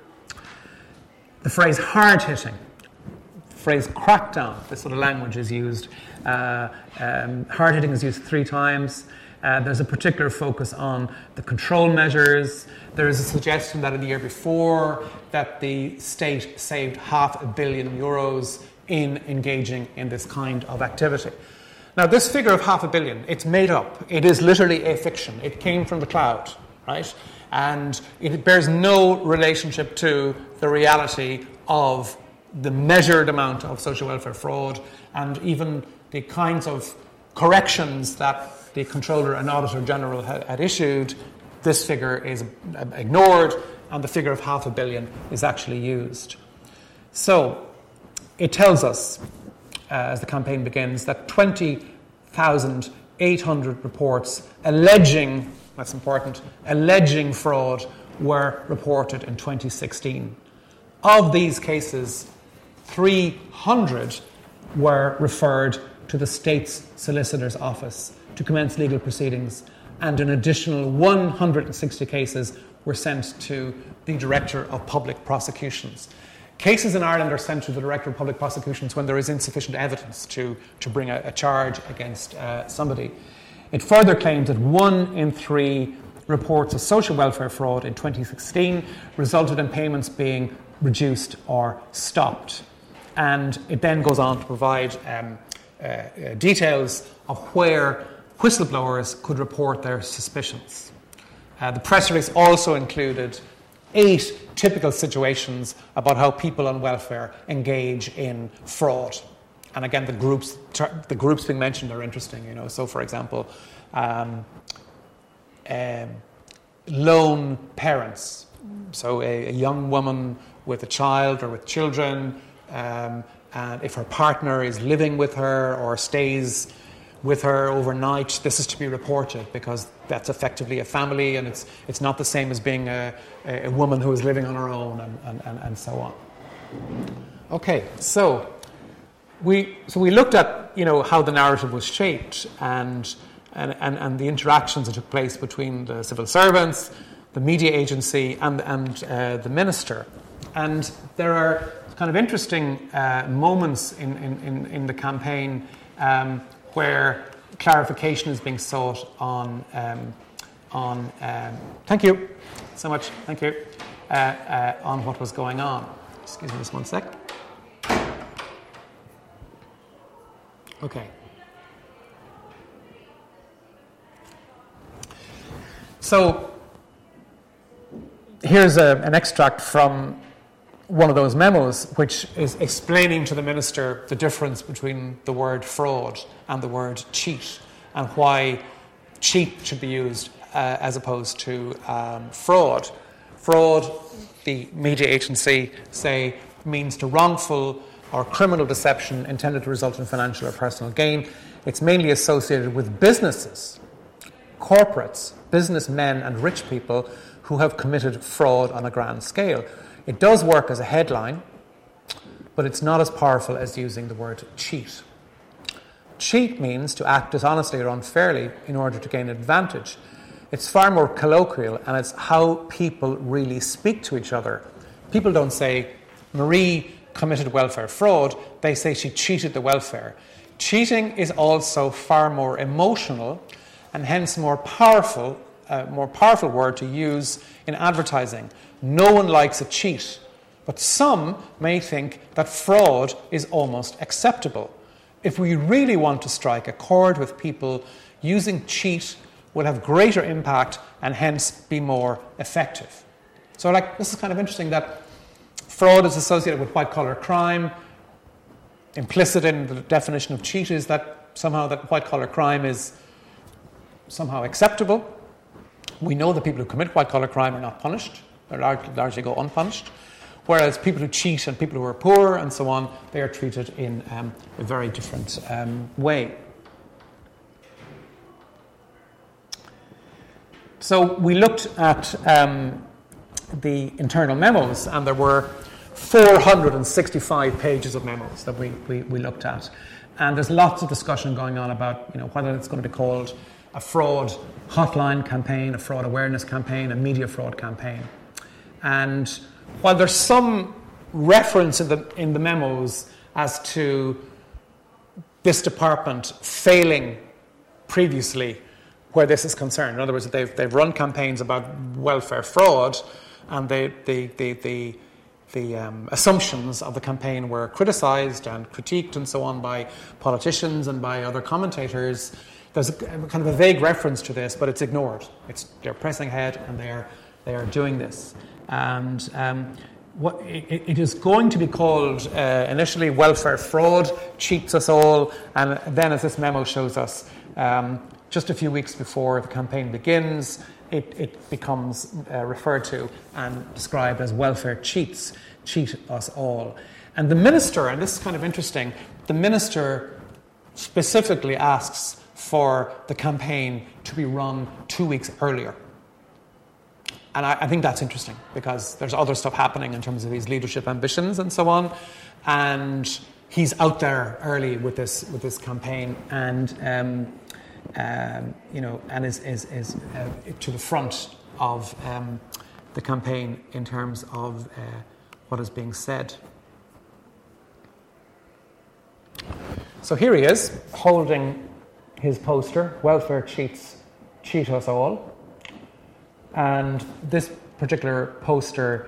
The phrase hard-hitting, the phrase crackdown, this sort of language is used. Hard-hitting is used 3 times. There's a particular focus on the control measures. There is a suggestion that in the year before that the state saved €500 million in engaging in this kind of activity. Now, this figure of €500 million, it's made up. It is literally a fiction. It came from the cloud, right? And it bears no relationship to the reality of the measured amount of social welfare fraud and even the kinds of corrections that the Controller and Auditor General had issued. This figure is ignored, and the figure of €500 million is actually used. So, it tells us, as the campaign begins, that 20,800 reports alleging, that's important, alleging fraud were reported in 2016. Of these cases, 300 were referred to the state's solicitor's office to commence legal proceedings, and an additional 160 cases were sent to the Director of Public Prosecutions. Cases in Ireland are sent to the Director of Public Prosecutions when there is insufficient evidence to bring a charge against somebody. It further claims that 1 in 3 reports of social welfare fraud in 2016 resulted in payments being reduced or stopped. And it then goes on to provide details of where whistleblowers could report their suspicions. The press release also included 8 typical situations about how people on welfare engage in fraud. And again, the groups being mentioned are interesting. So, for example, lone parents. So, a young woman with a child or with children, and if her partner is living with her or stays with her overnight, this is to be reported because that's effectively a family, and it's not the same as being a woman who is living on her own, and so on. Okay, so we looked at how the narrative was shaped and the interactions that took place between the civil servants, the media agency, and the minister. And there are kind of interesting moments in the campaign where clarification is being sought on thank you so much, thank you, on what was going on. Excuse me just one sec. Okay. So here's an extract from one of those memos, which is explaining to the minister the difference between the word fraud and the word cheat, and why cheat should be used as opposed to fraud. Fraud, the media agency say, means to wrongful or criminal deception intended to result in financial or personal gain. It's mainly associated with businesses, corporates, businessmen and rich people who have committed fraud on a grand scale. It does work as a headline, but it's not as powerful as using the word cheat. Cheat means to act dishonestly or unfairly in order to gain advantage. It's far more colloquial, and it's how people really speak to each other. People don't say, Marie committed welfare fraud. They say she cheated the welfare. Cheating is also far more emotional and hence more powerful word to use in advertising. No one likes a cheat, but some may think that fraud is almost acceptable. If we really want to strike a chord with people, using cheat will have greater impact and hence be more effective. So this is kind of interesting that fraud is associated with white-collar crime. Implicit in the definition of cheat is that somehow that white-collar crime is somehow acceptable. We know that people who commit white-collar crime are not punished. They largely go unpunished. Whereas people who cheat and people who are poor and so on, they are treated in a very different way. So we looked at the internal memos, and there were 465 pages of memos that we looked at. And there's lots of discussion going on about whether it's going to be called a fraud hotline campaign, a fraud awareness campaign, a media fraud campaign. And while there's some reference in the memos as to this department failing previously where this is concerned, in other words, they've run campaigns about welfare fraud, and the assumptions of the campaign were criticised and critiqued and so on by politicians and by other commentators. There's kind of a vague reference to this, but it's ignored. They're pressing ahead and they are doing this. And it is going to be called initially welfare fraud, cheats us all, and then, as this memo shows us, just a few weeks before the campaign begins, it becomes referred to and described as welfare cheats, cheat us all. And the minister, and this is kind of interesting, the minister specifically asks for the campaign to be run 2 weeks earlier. And I think that's interesting because there's other stuff happening in terms of his leadership ambitions and so on. And he's out there early with this campaign, and and is to the front of the campaign in terms of what is being said. So here he is holding his poster, "Welfare cheats cheat us all," and this particular poster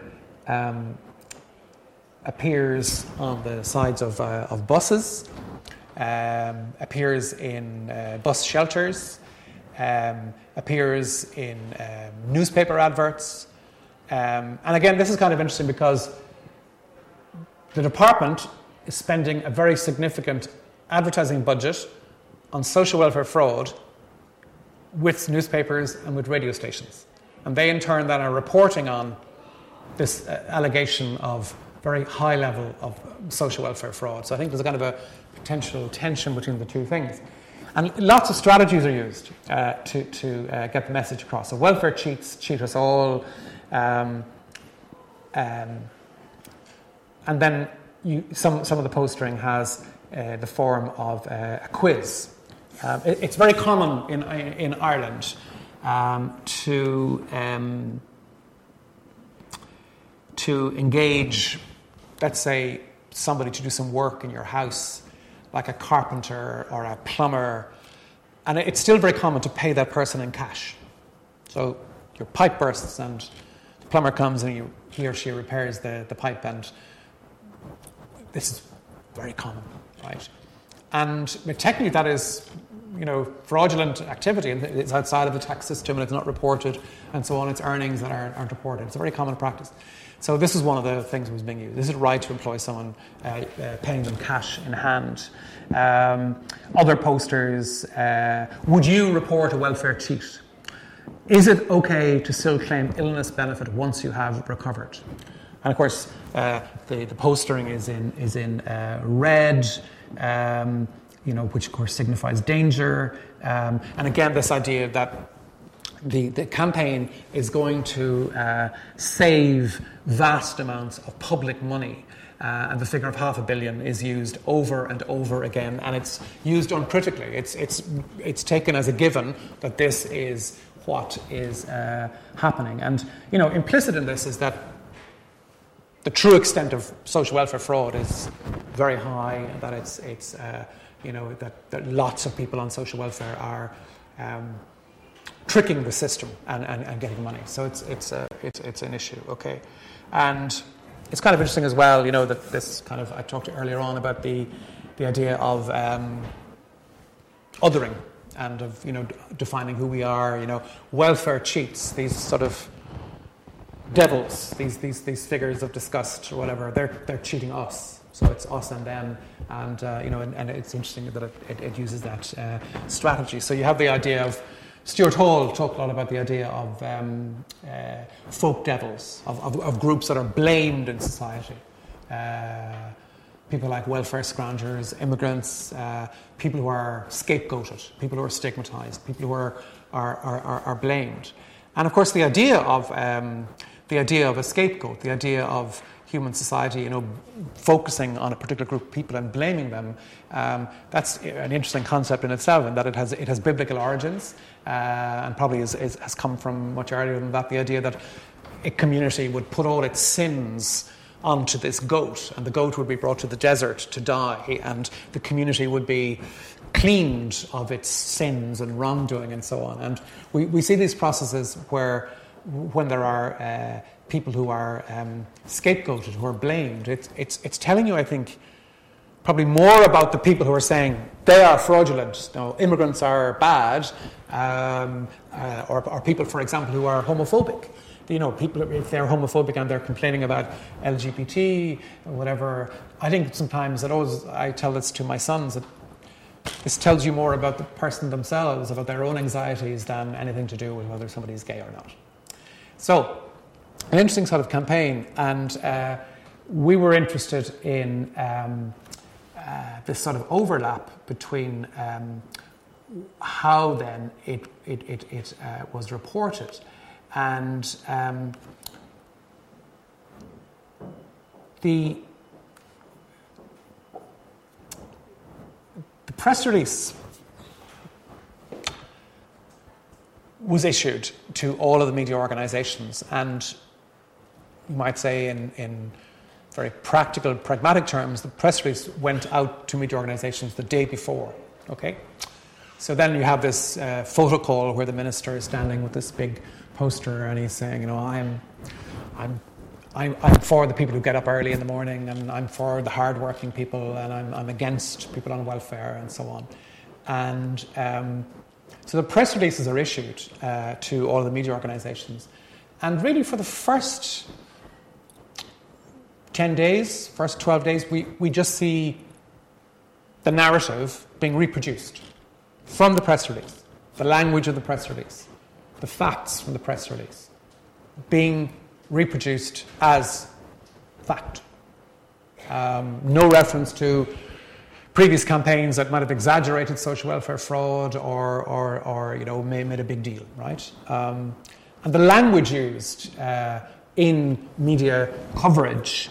appears on the sides of buses, appears in bus shelters, appears in newspaper adverts. And again, this is kind of interesting because the department is spending a very significant advertising budget on social welfare fraud with newspapers and with radio stations. And they in turn then are reporting on this allegation of very high level of social welfare fraud. So I think there's a kind of a potential tension between the two things. And lots of strategies are used to get the message across. So welfare cheats cheat us all. And then some of the postering has the form of a quiz. It's very common in Ireland to engage, let's say, somebody to do some work in your house, like a carpenter or a plumber, and it's still very common to pay that person in cash. So your pipe bursts and the plumber comes and he or she repairs the pipe, and this is very common, right? And technically that is, fraudulent activity, and it's outside of the tax system and it's not reported and so on. It's earnings that aren't reported. It's a very common practice. So this is one of the things that was being used. This is right to employ someone paying them cash in hand. Other posters, would you report a welfare cheat? Is it okay to still claim illness benefit once you have recovered? And of course, the postering is in red, which of course signifies danger. And again, this idea that the campaign is going to save vast amounts of public money. And the figure of $500 million is used over and over again, and it's used uncritically. It's taken as a given that this is what is happening. And, implicit in this is that the true extent of social welfare fraud is very high, and that it's that lots of people on social welfare are tricking the system and getting money. So it's an issue, okay? And it's kind of interesting as well, that this kind of, I talked earlier on about the idea of othering and of, defining who we are, welfare cheats, these sort of devils, these figures of disgust or whatever, they're cheating us. So it's us and them, and and it's interesting that it uses that strategy. So you have the idea of, Stuart Hall talked a lot about the idea of folk devils, of groups that are blamed in society. People like welfare scroungers, immigrants, people who are scapegoated, people who are stigmatized, people who are blamed. And of course the idea of a scapegoat, the idea of human society, focusing on a particular group of people and blaming them, that's an interesting concept in itself, in that it has biblical origins, and probably has come from much earlier than that. The idea that a community would put all its sins onto this goat, and the goat would be brought to the desert to die, and the community would be cleaned of its sins and wrongdoing and so on. And we see these processes where, when there are people who are scapegoated, who are blamed, it's telling you, I think, probably more about the people who are saying they are fraudulent. Immigrants are bad, or people, for example, who are homophobic. People, if they're homophobic and they're complaining about LGBT or whatever, I think sometimes I tell this to my sons, that this tells you more about the person themselves, about their own anxieties, than anything to do with whether somebody's gay or not. So, an interesting sort of campaign, and we were interested in this sort of overlap between how then it was reported and the press release was issued to all of the media organisations, and you might say in very practical, pragmatic terms, the press release went out to media organisations the day before. Okay, so then you have this photo call where the minister is standing with this big poster and he's saying, I'm for the people who get up early in the morning, and I'm for the hard-working people, and I'm against people on welfare, and so on. And so the press releases are issued to all of the media organisations, and really for the first 10 days, first 12 days, we just see the narrative being reproduced from the press release, the language of the press release, the facts from the press release, being reproduced as fact. No reference to previous campaigns that might have exaggerated social welfare fraud or made a big deal, right? And the language used in media coverage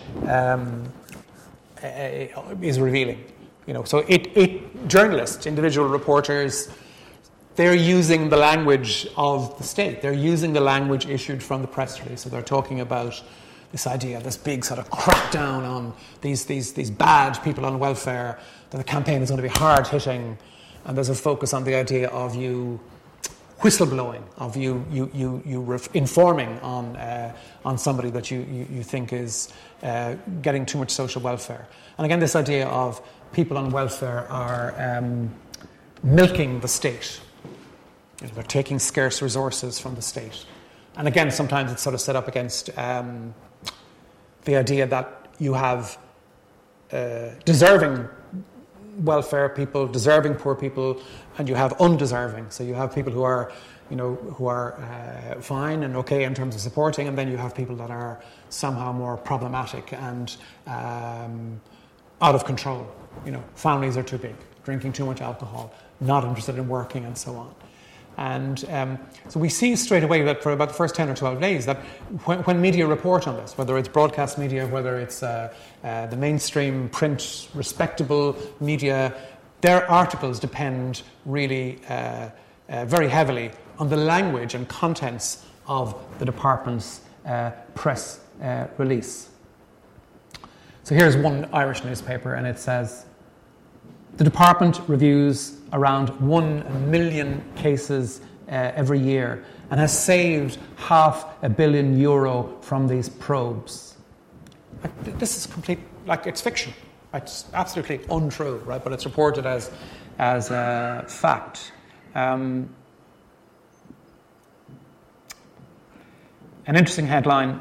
is revealing. So journalists, individual reporters, they're using the language of the state. They're using the language issued from the press release. So they're talking about this idea, this big sort of crackdown on these bad people on welfare, that the campaign is going to be hard-hitting, and there's a focus on the idea of you whistleblowing, of you informing on somebody that you think is getting too much social welfare. And again, this idea of people on welfare are milking the state. They're taking scarce resources from the state. And again, sometimes it's sort of set up against the idea that you have deserving welfare people, deserving poor people, and you have undeserving. So you have people who are, fine and okay in terms of supporting, and then you have people that are somehow more problematic and out of control. Families are too big, drinking too much alcohol, not interested in working, and so on. And so we see straight away that for about the first 10 or 12 days that when media report on this, whether it's broadcast media, whether it's the mainstream print respectable media, their articles depend really very heavily on the language and contents of the department's press release. So here's one Irish newspaper, and it says, the department reviews around 1 million cases every year and has saved €500 million from these probes. This is complete, it's fiction. It's absolutely untrue, right? But it's reported as fact. An interesting headline.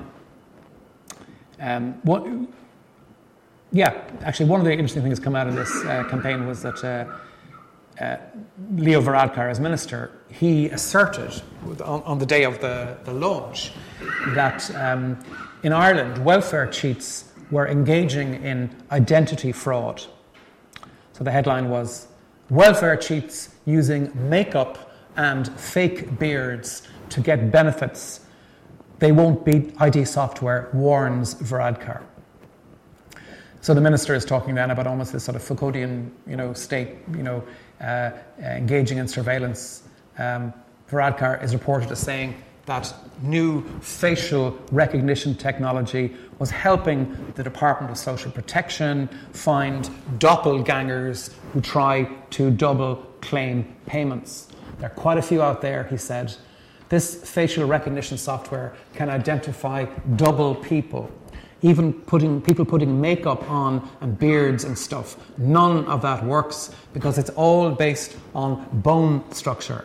One of the interesting things that come out of this campaign was that Leo Varadkar, as minister, he asserted on the day of the launch that in Ireland, welfare cheats were engaging in identity fraud. So the headline was, welfare cheats using makeup and fake beards to get benefits. They won't beat ID software, warns Varadkar. So the minister is talking then about almost this sort of Foucauldian, state, engaging in surveillance. Varadkar is reported as saying that new facial recognition technology was helping the Department of Social Protection find doppelgangers who try to double claim payments. There are quite a few out there, he said. This facial recognition software can identify double people. Even people putting makeup on and beards and stuff. None of that works because it's all based on bone structure.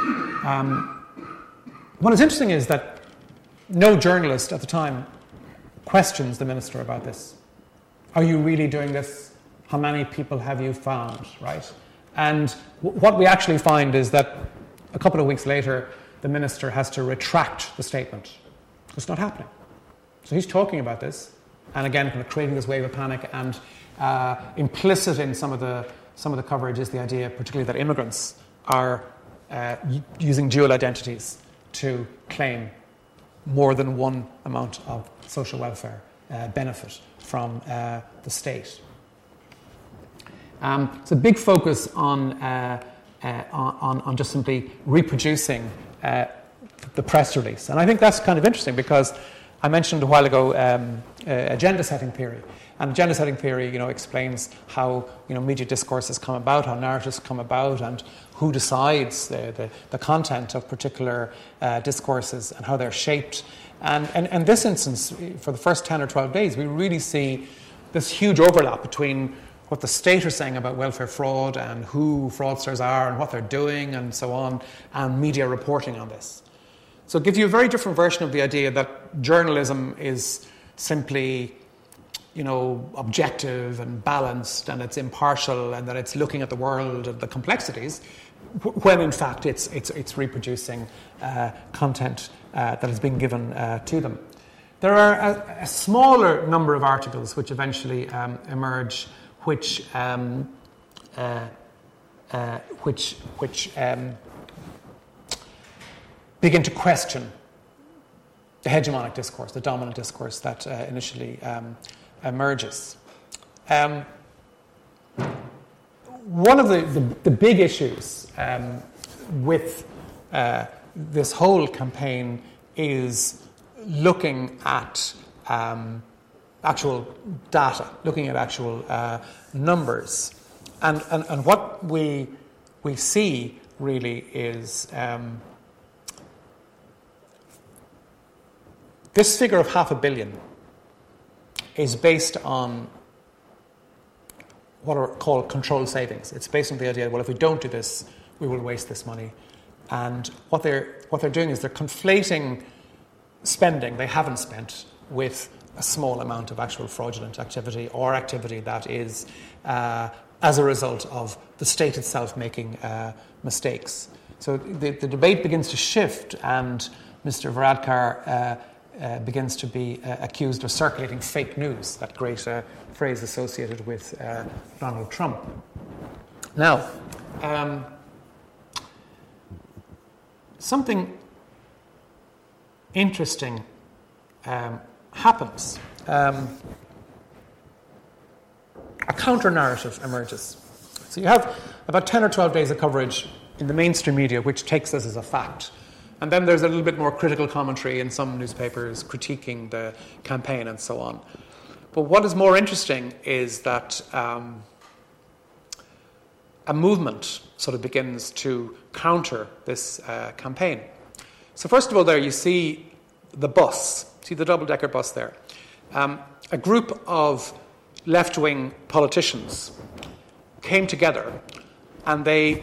What is interesting is that no journalist at the time questions the minister about this. Are you really doing this? How many people have you found, right? And what we actually find is that a couple of weeks later, the minister has to retract the statement. It's not happening. So he's talking about this, and again, kind of creating this wave of panic. And implicit in some of the coverage is the idea, particularly that immigrants are using dual identities to claim more than one amount of social welfare benefit from the state. It's a big focus on just simply reproducing the press release. And I think that's kind of interesting because I mentioned a while ago agenda setting theory. And agenda setting theory, explains how, media discourses come about, how narratives come about, and who decides the content of particular discourses and how they're shaped. And in this instance, for the first 10 or 12 days, we really see this huge overlap between what the state are saying about welfare fraud and who fraudsters are and what they're doing and so on, and media reporting on this. So it gives you a very different version of the idea that journalism is simply, objective and balanced, and it's impartial, and that it's looking at the world and the complexities, when in fact it's reproducing content that has been given to them. There are a smaller number of articles which eventually emerge, which begin to question the hegemonic discourse, the dominant discourse that initially emerges. One of the big issues with this whole campaign is looking at actual data, looking at actual numbers. And what we see really is this figure of 500 million is based on what are called controlled savings. It's based on the idea, well, if we don't do this, we will waste this money. And what they're doing is they're conflating spending they haven't spent with a small amount of actual fraudulent activity or activity that is as a result of the state itself making mistakes. So the debate begins to shift, and Mr. Varadkar begins to be accused of circulating fake news, that great phrase associated with Donald Trump. Now, something interesting happens. A counter-narrative emerges. So you have about 10 or 12 days of coverage in the mainstream media which takes this as a fact. And then there's a little bit more critical commentary in some newspapers critiquing the campaign and so on. But what is more interesting is that a movement sort of begins to counter this campaign. So first of all, there you see the bus. See the double-decker bus there. A group of left-wing politicians came together and they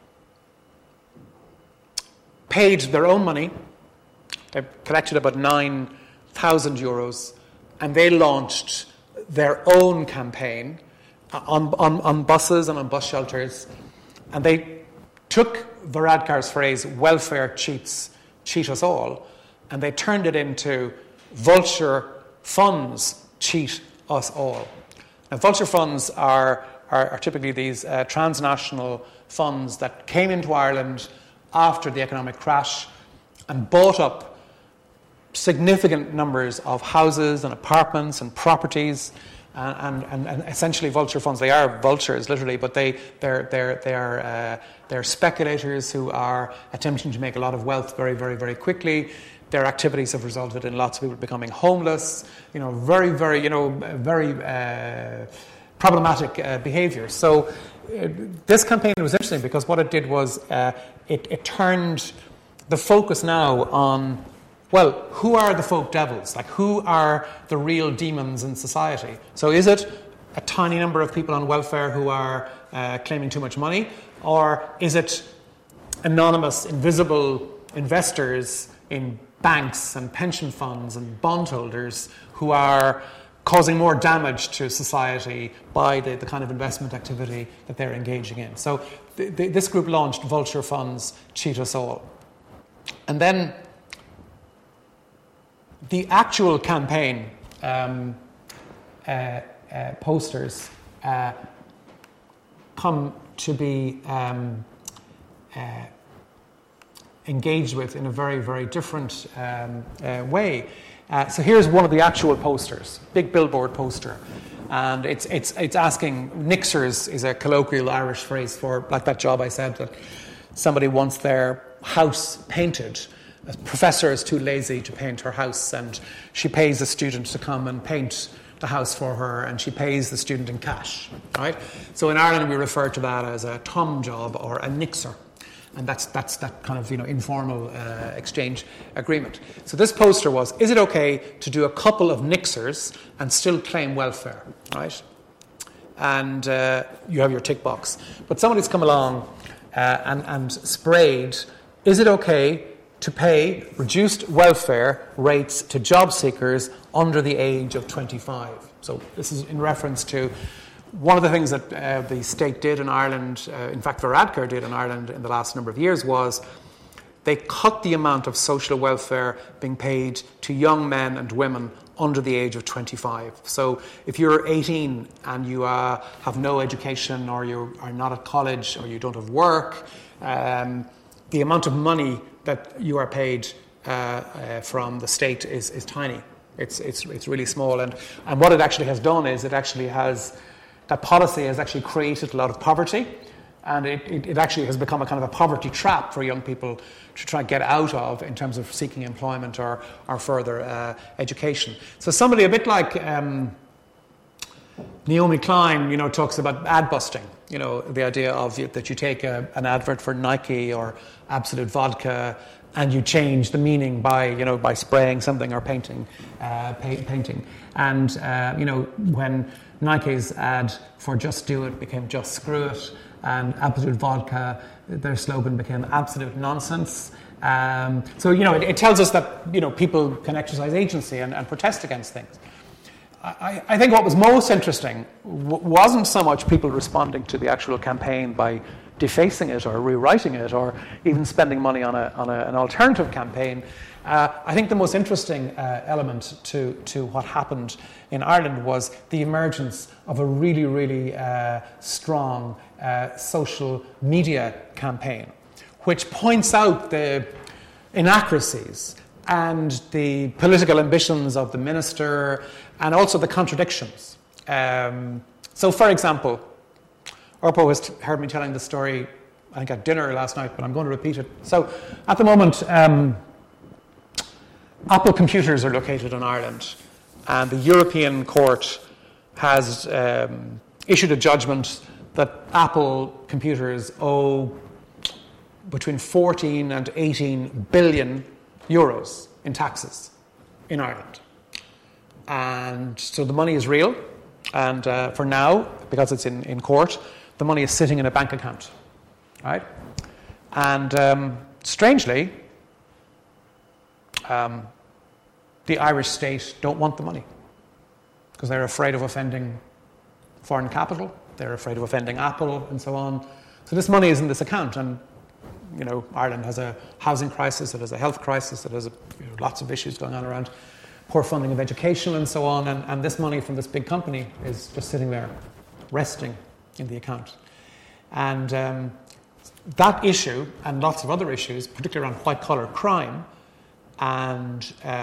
paid their own money. They collected about €9,000 and they launched their own campaign on buses and on bus shelters. And they took Varadkar's phrase, welfare cheats cheat us all, and they turned it into vulture funds cheat us all. Now, vulture funds are typically these transnational funds that came into Ireland after the economic crash and bought up significant numbers of houses and apartments and properties, and essentially vulture funds. They are vultures, literally, but they're speculators who are attempting to make a lot of wealth very, very, very quickly. Their activities have resulted in lots of people becoming homeless. Very, very, very problematic behaviour. So this campaign was interesting because what it did was it turned the focus now on, well, who are the folk devils? Like, who are the real demons in society? So is it a tiny number of people on welfare who are claiming too much money? Or is it anonymous, invisible investors in banks and pension funds and bondholders who are causing more damage to society by the kind of investment activity that they're engaging in? So this group launched Vulture Funds Cheat Us All. And then the actual campaign posters come to be engaged with in a very, very different way. So here's one of the actual posters, big billboard poster. And it's asking, nixers is a colloquial Irish phrase for, like that job I said, that somebody wants their house painted. A professor is too lazy to paint her house, and she pays a student to come and paint the house for her, and she pays the student in cash, right? So in Ireland we refer to that as a tom job or a nixer. And that's that kind of informal exchange agreement. So this poster was: is it okay to do a couple of nixers and still claim welfare, right? And you have your tick box. But somebody's come along and sprayed: is it okay to pay reduced welfare rates to job seekers under the age of 25? So this is in reference to one of the things that the state did in Ireland, in fact Varadkar did in Ireland in the last number of years, was they cut the amount of social welfare being paid to young men and women under the age of 25. So if you're 18 and you have no education, or you are not at college, or you don't have work, the amount of money that you are paid from the state is tiny. It's really small. And what it actually has done is that policy has actually created a lot of poverty, and it actually has become a kind of a poverty trap for young people to try and get out of in terms of seeking employment or further education. So somebody a bit like Naomi Klein, talks about ad busting. The idea of that you take an advert for Nike or Absolute Vodka and you change the meaning by spraying something or painting. And when Nike's ad for Just Do It became Just Screw It, and Absolute Vodka, their slogan became Absolute Nonsense. So it tells us that people can exercise agency and protest against things. I think what was most interesting wasn't so much people responding to the actual campaign by defacing it or rewriting it or even spending money on an alternative campaign. I think the most interesting element to what happened in Ireland was the emergence of a really, really strong social media campaign, which points out the inaccuracies and the political ambitions of the minister and also the contradictions. So, for example, Orpo has heard me telling the story, I think at dinner last night, but I'm going to repeat it. So, at the moment, Apple computers are located in Ireland, and the European Court has issued a judgment that Apple computers owe between 14 and 18 billion euros in taxes in Ireland. And so the money is real, and for now, because it's in court, the money is sitting in a bank account, right? And strangely, the Irish state don't want the money because they're afraid of offending foreign capital, they're afraid of offending Apple, and so on. So this money is in this account, and Ireland has a housing crisis, it has a health crisis, it has lots of issues going on around poor funding of education and so on, and this money from this big company is just sitting there, resting in the account. And that issue, and lots of other issues, particularly around white-collar crime, and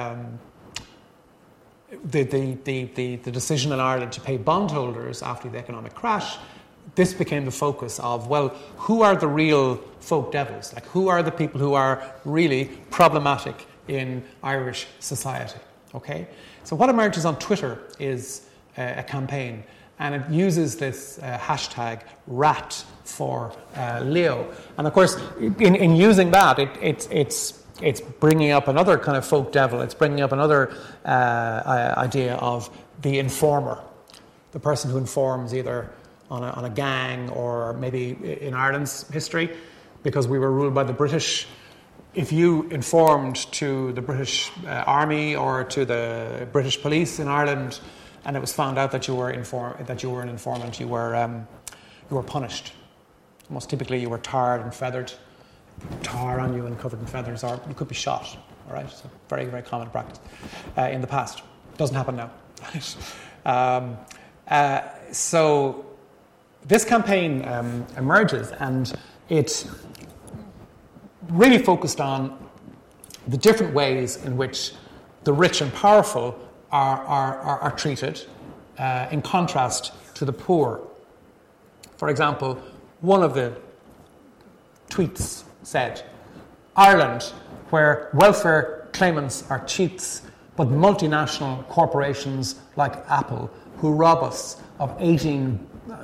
the decision in Ireland to pay bondholders after the economic crash, this became the focus of, well, who are the real folk devils? Like, who are the people who are really problematic in Irish society? Okay? So what emerges on Twitter is a campaign, and it uses this hashtag rat for Leo. And of course, in using that, it's bringing up another kind of folk devil. It's bringing up another idea of the informer, the person who informs either on a gang or maybe in Ireland's history, because we were ruled by the British. If you informed to the British Army or to the British police in Ireland, and it was found out that you were an informant, you were punished. Most typically, you were tarred and feathered, tar on you and covered in feathers, or you could be shot. All right, so very, very common practice in the past. Doesn't happen now. So this campaign emerges, and it really focused on the different ways in which the rich and powerful are treated in contrast to the poor. For example, one of the tweets said, "Ireland, where welfare claimants are cheats, but multinational corporations like Apple, who rob us of 13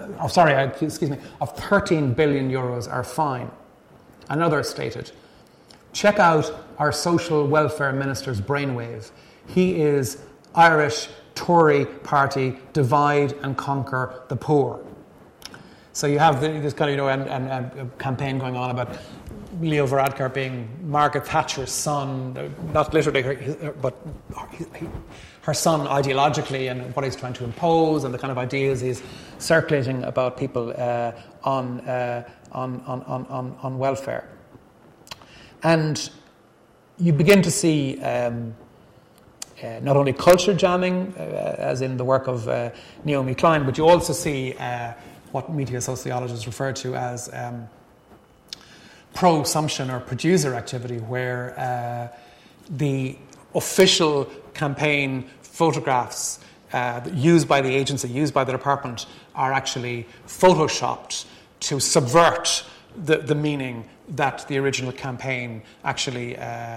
billion euros are fine." Another stated, "Check out our social welfare minister's brainwave. He is Irish Tory party, divide and conquer the poor." So you have this kind of, a campaign going on about Leo Varadkar being Margaret Thatcher's son, not literally, but her son ideologically, and what he's trying to impose, and the kind of ideas he's circulating about people on welfare. And you begin to see not only culture jamming, as in the work of Naomi Klein, but you also see what media sociologists refer to as pro-assumption or producer activity, where the official campaign photographs used by the agency, used by the department, are actually photoshopped to subvert the meaning that the original campaign actually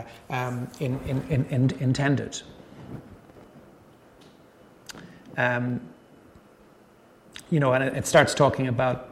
intended. And it starts talking about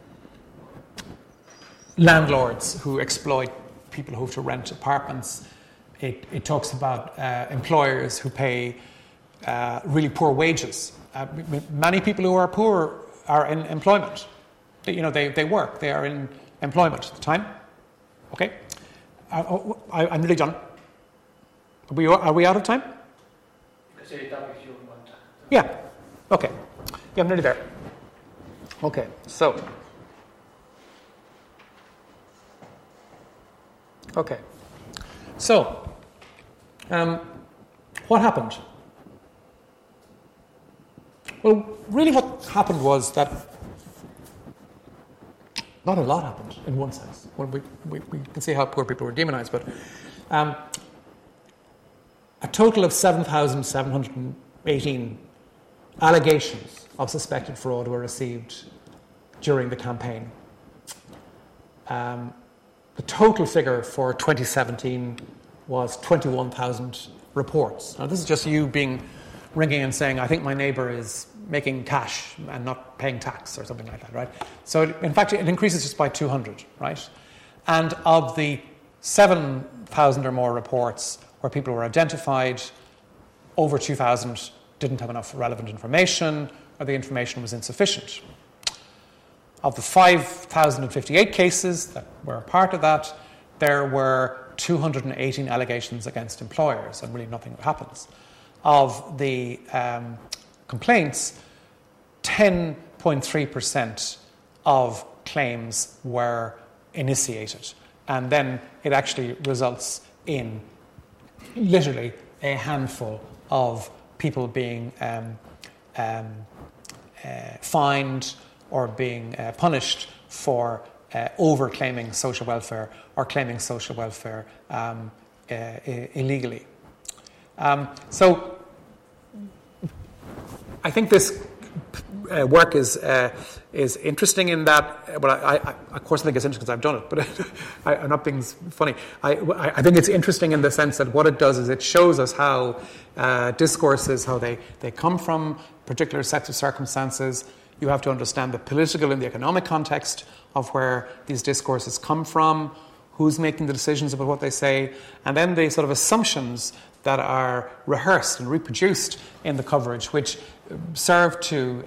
landlords who exploit people who have to rent apartments. It talks about employers who pay really poor wages. Many people who are poor are in employment. They work. They are in employment at the time. Okay? I'm nearly done. Are we out of time? Say it up if you want. Yeah. Okay. Yeah, I'm nearly there. Okay. So. Okay. So, what happened? Well, really what happened was that not a lot happened in one sense. Well, we can see how poor people were demonized, but a total of 7,718 allegations of suspected fraud were received during the campaign. The total figure for 2017 was 21,000 reports. Now, this is just you ringing and saying, "I think my neighbour is making cash and not paying tax," or something like that, right? So, in fact, it increases just by 200, right? And of the 7,000 or more reports where people were identified, over 2,000 didn't have enough relevant information, or the information was insufficient. Of the 5,058 cases that were a part of that, there were 218 allegations against employers, and really nothing happens. Of the complaints, 10.3% of claims were initiated. And then it actually results in literally a handful of people being fined or being punished for over-claiming social welfare or claiming social welfare illegally. So I think this work is interesting in that, well, I of course I think it's interesting because I've done it, but I'm not being funny. I think it's interesting in the sense that what it does is it shows us how discourses, how they come from particular sets of circumstances. You have to understand the political and the economic context of where these discourses come from, who's making the decisions about what they say, and then the sort of assumptions that are rehearsed and reproduced in the coverage, which serve to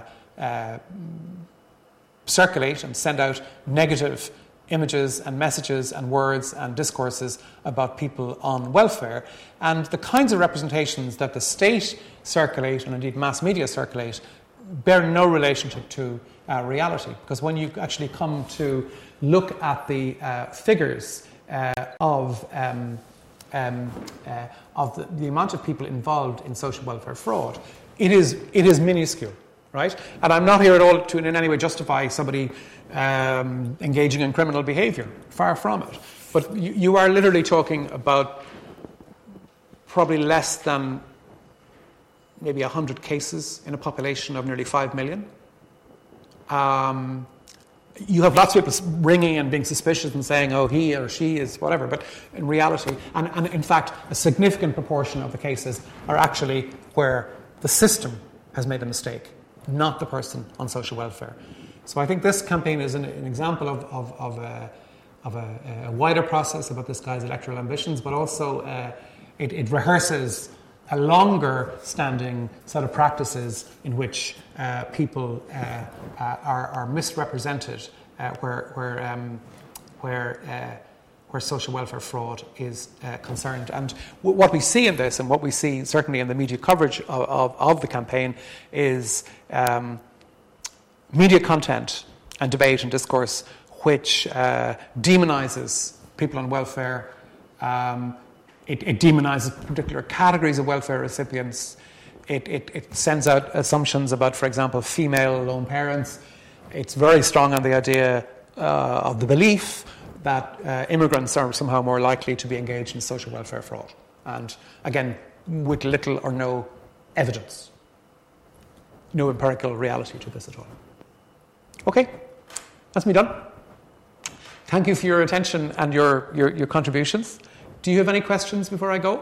circulate and send out negative images and messages and words and discourses about people on welfare. And the kinds of representations that the state circulate, and indeed mass media circulate, bear no relationship to reality. Because when you actually come to look at the figures of the amount of people involved in social welfare fraud, it is minuscule, right? And I'm not here at all to in any way justify somebody engaging in criminal behaviour. Far from it. But you are literally talking about probably less than maybe 100 cases in a population of nearly 5 million. You have lots of people ringing and being suspicious and saying, oh, he or she is whatever. But in reality, and in fact, a significant proportion of the cases are actually where the system has made a mistake, not the person on social welfare. So I think this campaign is an example of a wider process about this guy's electoral ambitions, but also it rehearses a longer standing set of practices in which people are misrepresented where social welfare fraud is concerned. And what we see in this, and what we see certainly in the media coverage of the campaign, is media content and debate and discourse which demonises people on welfare. It demonises particular categories of welfare recipients. It sends out assumptions about, for example, female lone parents. It's very strong on the idea of the belief that immigrants are somehow more likely to be engaged in social welfare fraud. And again, with little or no evidence. No empirical reality to this at all. Okay, that's me done. Thank you for your attention and your contributions. Do you have any questions before I go?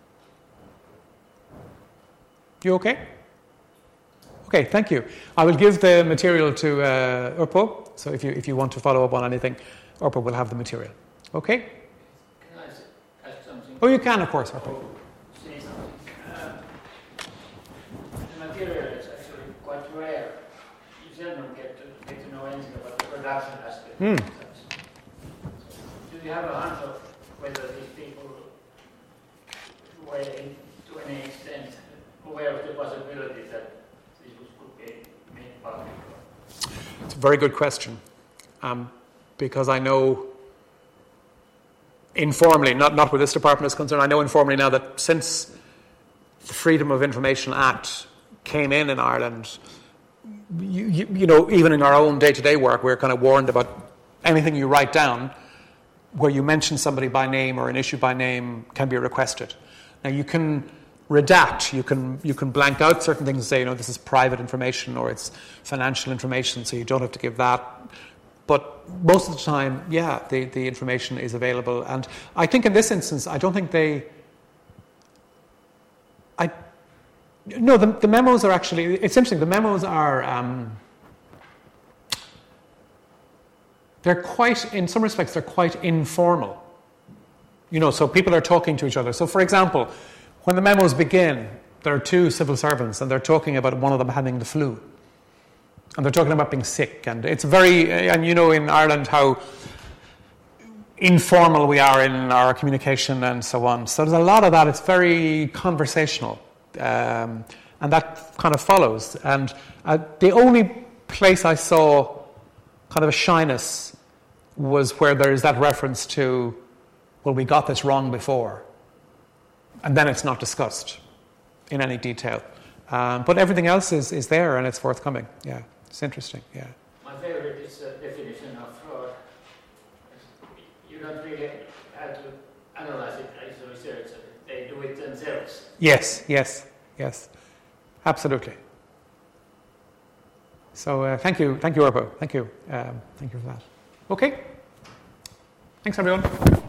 You okay? Okay, thank you. I will give the material to Urpo, so if you want to follow up on anything, Urpo will have the material. Okay? Can I ask something? Oh, you can, of course, Urpo. Say something. The material is actually quite rare. You seldom get to know anything about the production aspect. Mm. Do you have a hunch of whether these people were, to any extent, aware of the possibility that this could be made public? It's a very good question, because I know informally, not where this department is concerned, I know informally now that since the Freedom of Information Act came in Ireland, you know, even in our own day-to-day work, we're kind of warned about anything you write down where you mention somebody by name or an issue by name can be requested. Now you can redact, you can blank out certain things and say, you know, this is private information or it's financial information, so you don't have to give that. But most of the time, yeah, the information is available. And I think in this instance, I don't think the memos are actually, it's interesting, the memos are, they're quite, in some respects, they're quite informal. You know, so people are talking to each other. So, for example, when the memos begin, there are two civil servants and they're talking about one of them having the flu. And they're talking about being sick. And it's very, and you know in Ireland how informal we are in our communication and so on. So there's a lot of that. It's very conversational. And that kind of follows. And the only place I saw kind of a shyness was where there is that reference to, well, we got this wrong before. And then it's not discussed in any detail. But everything else is there and it's forthcoming. Yeah, it's interesting. Yeah. My favorite is the definition of fraud. You don't really have to analyze it as a researcher. They do it themselves. Yes. Absolutely. So thank you, Urpo. Thank you for that. Okay. Thanks, everyone.